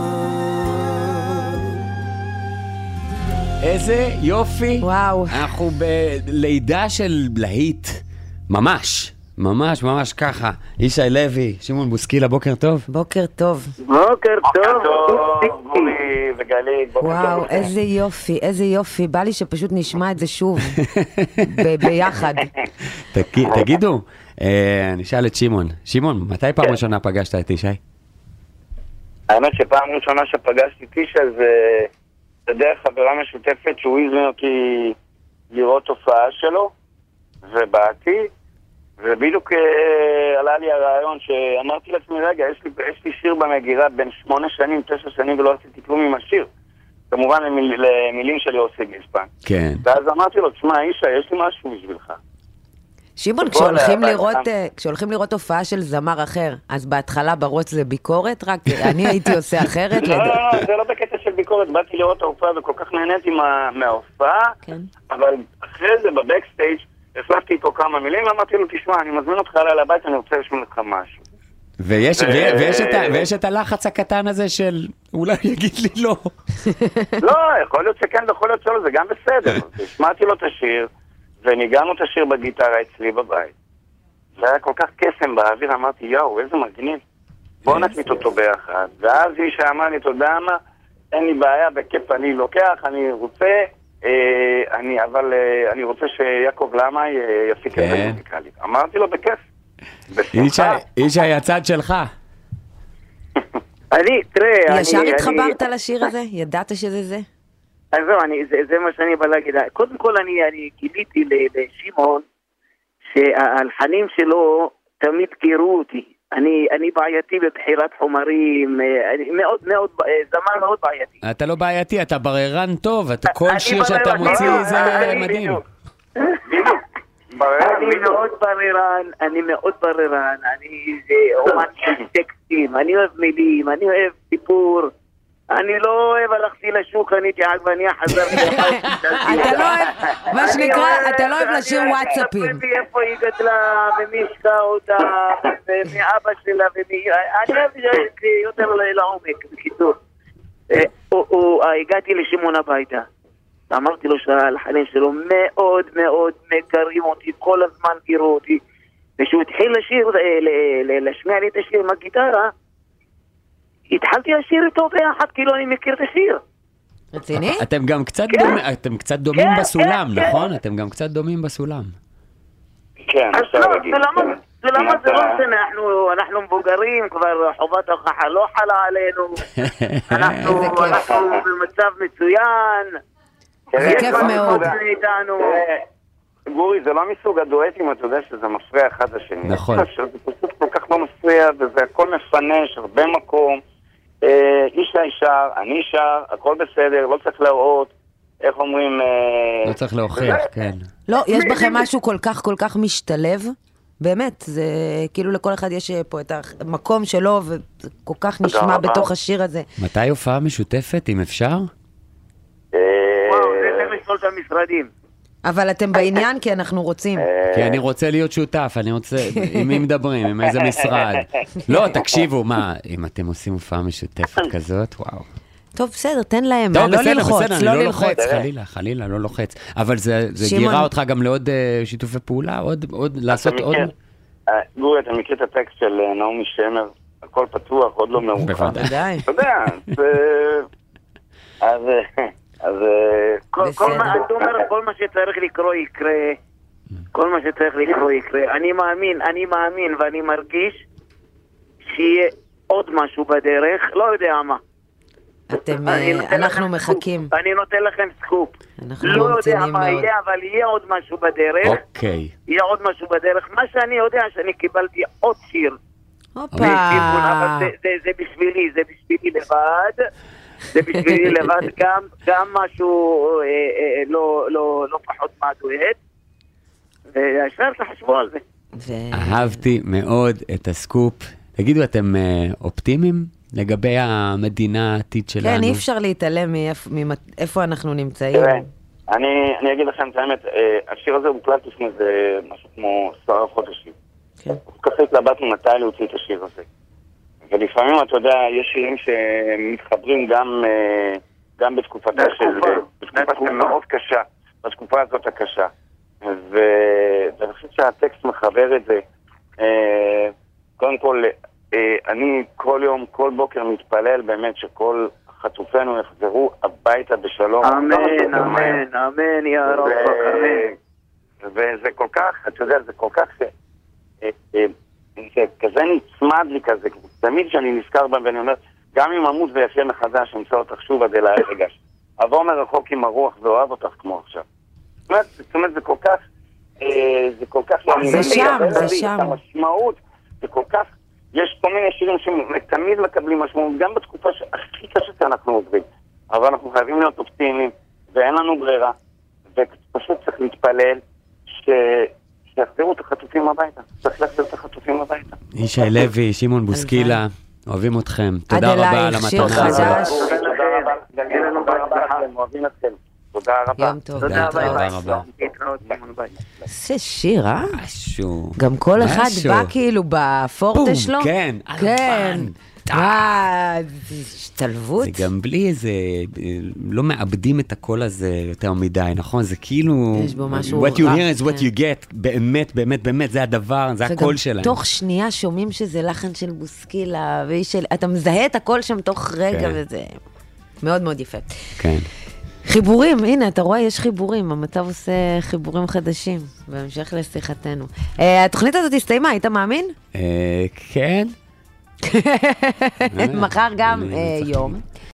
איזה יופי. וואו. אנחנו בלידה של להיט. ממש. ממש ממש ככה. ישי לוי, שמעון בוסקילה, בוקר טוב. בוקר טוב. בוקר טוב. גורי וגלית. וואו, איזה יופי, איזה יופי. בא לי שפשוט נשמע את זה שוב. ביחד. תגידו, נשאל את שמעון. שמעון, מתי פעם ראשונה פגשת את ישי? האמת שפעם ראשונה שפגשתי את ישי זה דרך חברה משותפת שהוא הזמין אותי לראות הופעה שלו, ובאתי, ובדיוק עלה לי הרעיון שאמרתי לעצמי, רגע, יש לי שיר במגירה בין 8 שנים, 9 שנים ולא עשיתי כלום עם השיר. כמובן למילים שלי עושה גיספן. כן. ואז אמרתי לו, תשמע, ישי, יש לי משהו בשבילך. שמעון, כשהולכים לראות הופעה של זמר אחר, אז בהתחלה ברוץ זה ביקורת, רק אני הייתי עושה אחרת. לא, זה לא בקטע של ביקורת, באתי לראות ההופעה וכל כך נהניתי מההופעה, אבל אחרי זה בבקסטייג' החלפתי איתו כמה מילים, ואמרתי לו, תשמע, אני מזמין אותך עליי לבית, אני רוצה לשמוע לך משהו. ויש את הלחץ הקטן הזה של אולי יגיד לי לא. לא, יכול להיות שכן, יכול להיות שלא, זה גם בסדר. שמעתי לו את השיר, וניגענו את השיר בגיטרה אצלי בבית. זה היה כל כך קסם באוויר, אמרתי, יאו, איזה מגניב. בואו נקליט אותו ביחד. ואז אישה אמר לי, תודה מה, אין לי בעיה, בכיף אני לוקח, אני רוצה, אבל אני רוצה שיעקב למה יפיק את זה מוזיקלית. אמרתי לו, בכיף. אישה, הצד שלך. תראה, ישר התחברת לשיר הזה? ידעת שזה זה? אז זהו, זה מה שאני בא להגיד. קודם כל אני גיליתי לשמעון שההלחנים שלו תמיד קירו אותי. אני בעייתי בבחירת חומרים, מאוד מאוד, זמן מאוד בעייתי. אתה לא בעייתי, אתה בררן טוב, כל שיר שאתה מוציא זה מדהים. אני מאוד בררן, אני אומן של טקסטים, אני אוהב מילים, אני אוהב סיפור. אני לא אוהב, הלכתי לשוק, אני הייתי עגבניה, חזרתי לבית. אתה לא אוהב, מה שנקרא, אתה לא אוהב לשיר וואטסאפים. איפה היא גדלה, ומי השקע אותה, ומי אבא שלה, אני אוהב יותר לעומק, בקיצור. הגעתי לשמעון הביתה. אמרתי לו שהלחנים שלו מאוד מאוד מגרים אותי, כל הזמן גירו אותי. וכשהוא התחיל לשיר, להשמיע לי את השיר עם הגיטרה, התחלתי לשיר איתו ביחד, כאילו אני מכיר את השיר. רציני? אתם קצת דומים בסולם, נכון? אתם גם קצת דומים בסולם. כן, זה למה זה לא משנה, אנחנו מבוגרים, כבר חובת ההוכחה לא חלה עלינו, אנחנו במצב מצוין. זה כיף מאוד. גורי, זה לא מסוג הדואטים, אתה יודע שזה מפריע אחד לשני. נכון. זה פשוט כל כך לא מפריע, וזה הכל מפנש, הרבה מקום. איש שר, אני שר, הכל בסדר, לא צריך להראות. איך אומרים... לא צריך להוכיח, כן. לא, יש בכם משהו כל כך משתלב. באמת, זה כאילו לכל אחד יש פה את המקום שלו, וזה כל כך נשמע בתוך השיר הזה. מתי הופעה משותפת, אם אפשר? וואו, זה צריך לשאול את המשרדים. אבל אתם בעניין כי אנחנו רוצים. כי אני רוצה להיות שותף, אני רוצה, עם מי מדברים, עם איזה משרד. לא, תקשיבו, מה, אם אתם עושים הופעה משותפת כזאת, וואו. טוב, בסדר, תן להם, טוב, לא בסדר, ללחוץ, בסדר, אני לא לוחץ, חלילה, לא לוחץ. אבל זה גירה אותך גם לעוד שיתופי פעולה, עוד לעשות עוד... גורי, אתה מכיר את הטקסט של נעמי שמר, הכל פתוח, עוד לא מאוחר. בוודאי. אתה יודע, אז... כל מה שצריך לקרוא יקרה, כל מה שצריך לקרוא יקרה. אני מאמין ואני מרגיש שיהיה עוד משהו בדרך, לא יודע מה. אנחנו מחכים. אני נותן לכם סקופ. אנחנו לא יודע ממתינים מה מאוד. יהיה, אבל יהיה עוד משהו בדרך. אוקיי. יהיה עוד משהו בדרך. מה שאני יודע, שאני קיבלתי עוד שיר. הופה. אבל זה בשבילי, זה בשבילי לבד. זה בשבילי לבד, גם משהו לא פחות מהדואט. וישר תחשבו על זה. אהבתי מאוד את הסקופ. תגידו, אתם אופטימיים לגבי המדינה העתיד שלנו? כן, אי אפשר להתעלם מאיפה אנחנו נמצאים. תראה, אני אגיד לכם את האמת, השיר הזה הוקלט לפני זה משהו כמו 10 חודשים. כן. ככה התלבטנו מתי להוציא את השיר הזה. ולפעמים, אתה יודע, יש שירים שמתחברים גם בתקופתה של... בתקופה מאוד קשה, בתקופה הזאת הקשה. ואני חושב שהטקסט מחבר את זה. קודם כל, אני כל יום, כל בוקר מתפלל באמת שכל חטופינו יחזרו הביתה בשלום. אמן, אמן, אמן, יא רב, אמן. וזה כל כך, אתה יודע, זה כל כך... זה כזה נצמד לי כזה, תמיד שאני נזכר בהם ואני אומר, גם אם אמות ויפה מחדש, אמצא אותך שוב עד אל הרגש. אבוא מרחוק עם הרוח ואוהב אותך כמו עכשיו. זאת אומרת, זה כל כך... זה שם, זה שם. המשמעות, זה כל כך... יש כל מיני שירים שתמיד מקבלים משמעות, גם בתקופה הכי קשה שאנחנו עוברים. אבל אנחנו חייבים להיות אופטימיים, ואין לנו ברירה, ופשוט צריך להתפלל שיחזירו את החטופים הביתה. צריך להחזיר את החטופים הביתה. ישי לוי, שמעון בוסקילה, אוהבים אתכם. תודה רבה על המתנה הזאת. תודה רבה, אוהבים אתכם. תודה רבה. יום טוב. תודה רבה. זה שיר, אה? משהו. גם כל אחד בא כאילו בפורטה שלו. כן, כן. השתלבות. זה גם בלי איזה, לא מאבדים את הקול הזה יותר מדי, נכון? זה כאילו, יש בו משהו what you hear is what you get, באמת, באמת, באמת, זה הדבר, זה הקול שלהם. וגם תוך שנייה שומעים שזה לחן של בוסקילה, אתה מזהה את הקול שם תוך רגע, וזה מאוד מאוד יפה. כן. חיבורים, הנה, אתה רואה, יש חיבורים, המצב עושה חיבורים חדשים, בהמשך לשיחתנו. התוכנית הזאת הסתיימה, היית מאמין? כן. מחר גם יום.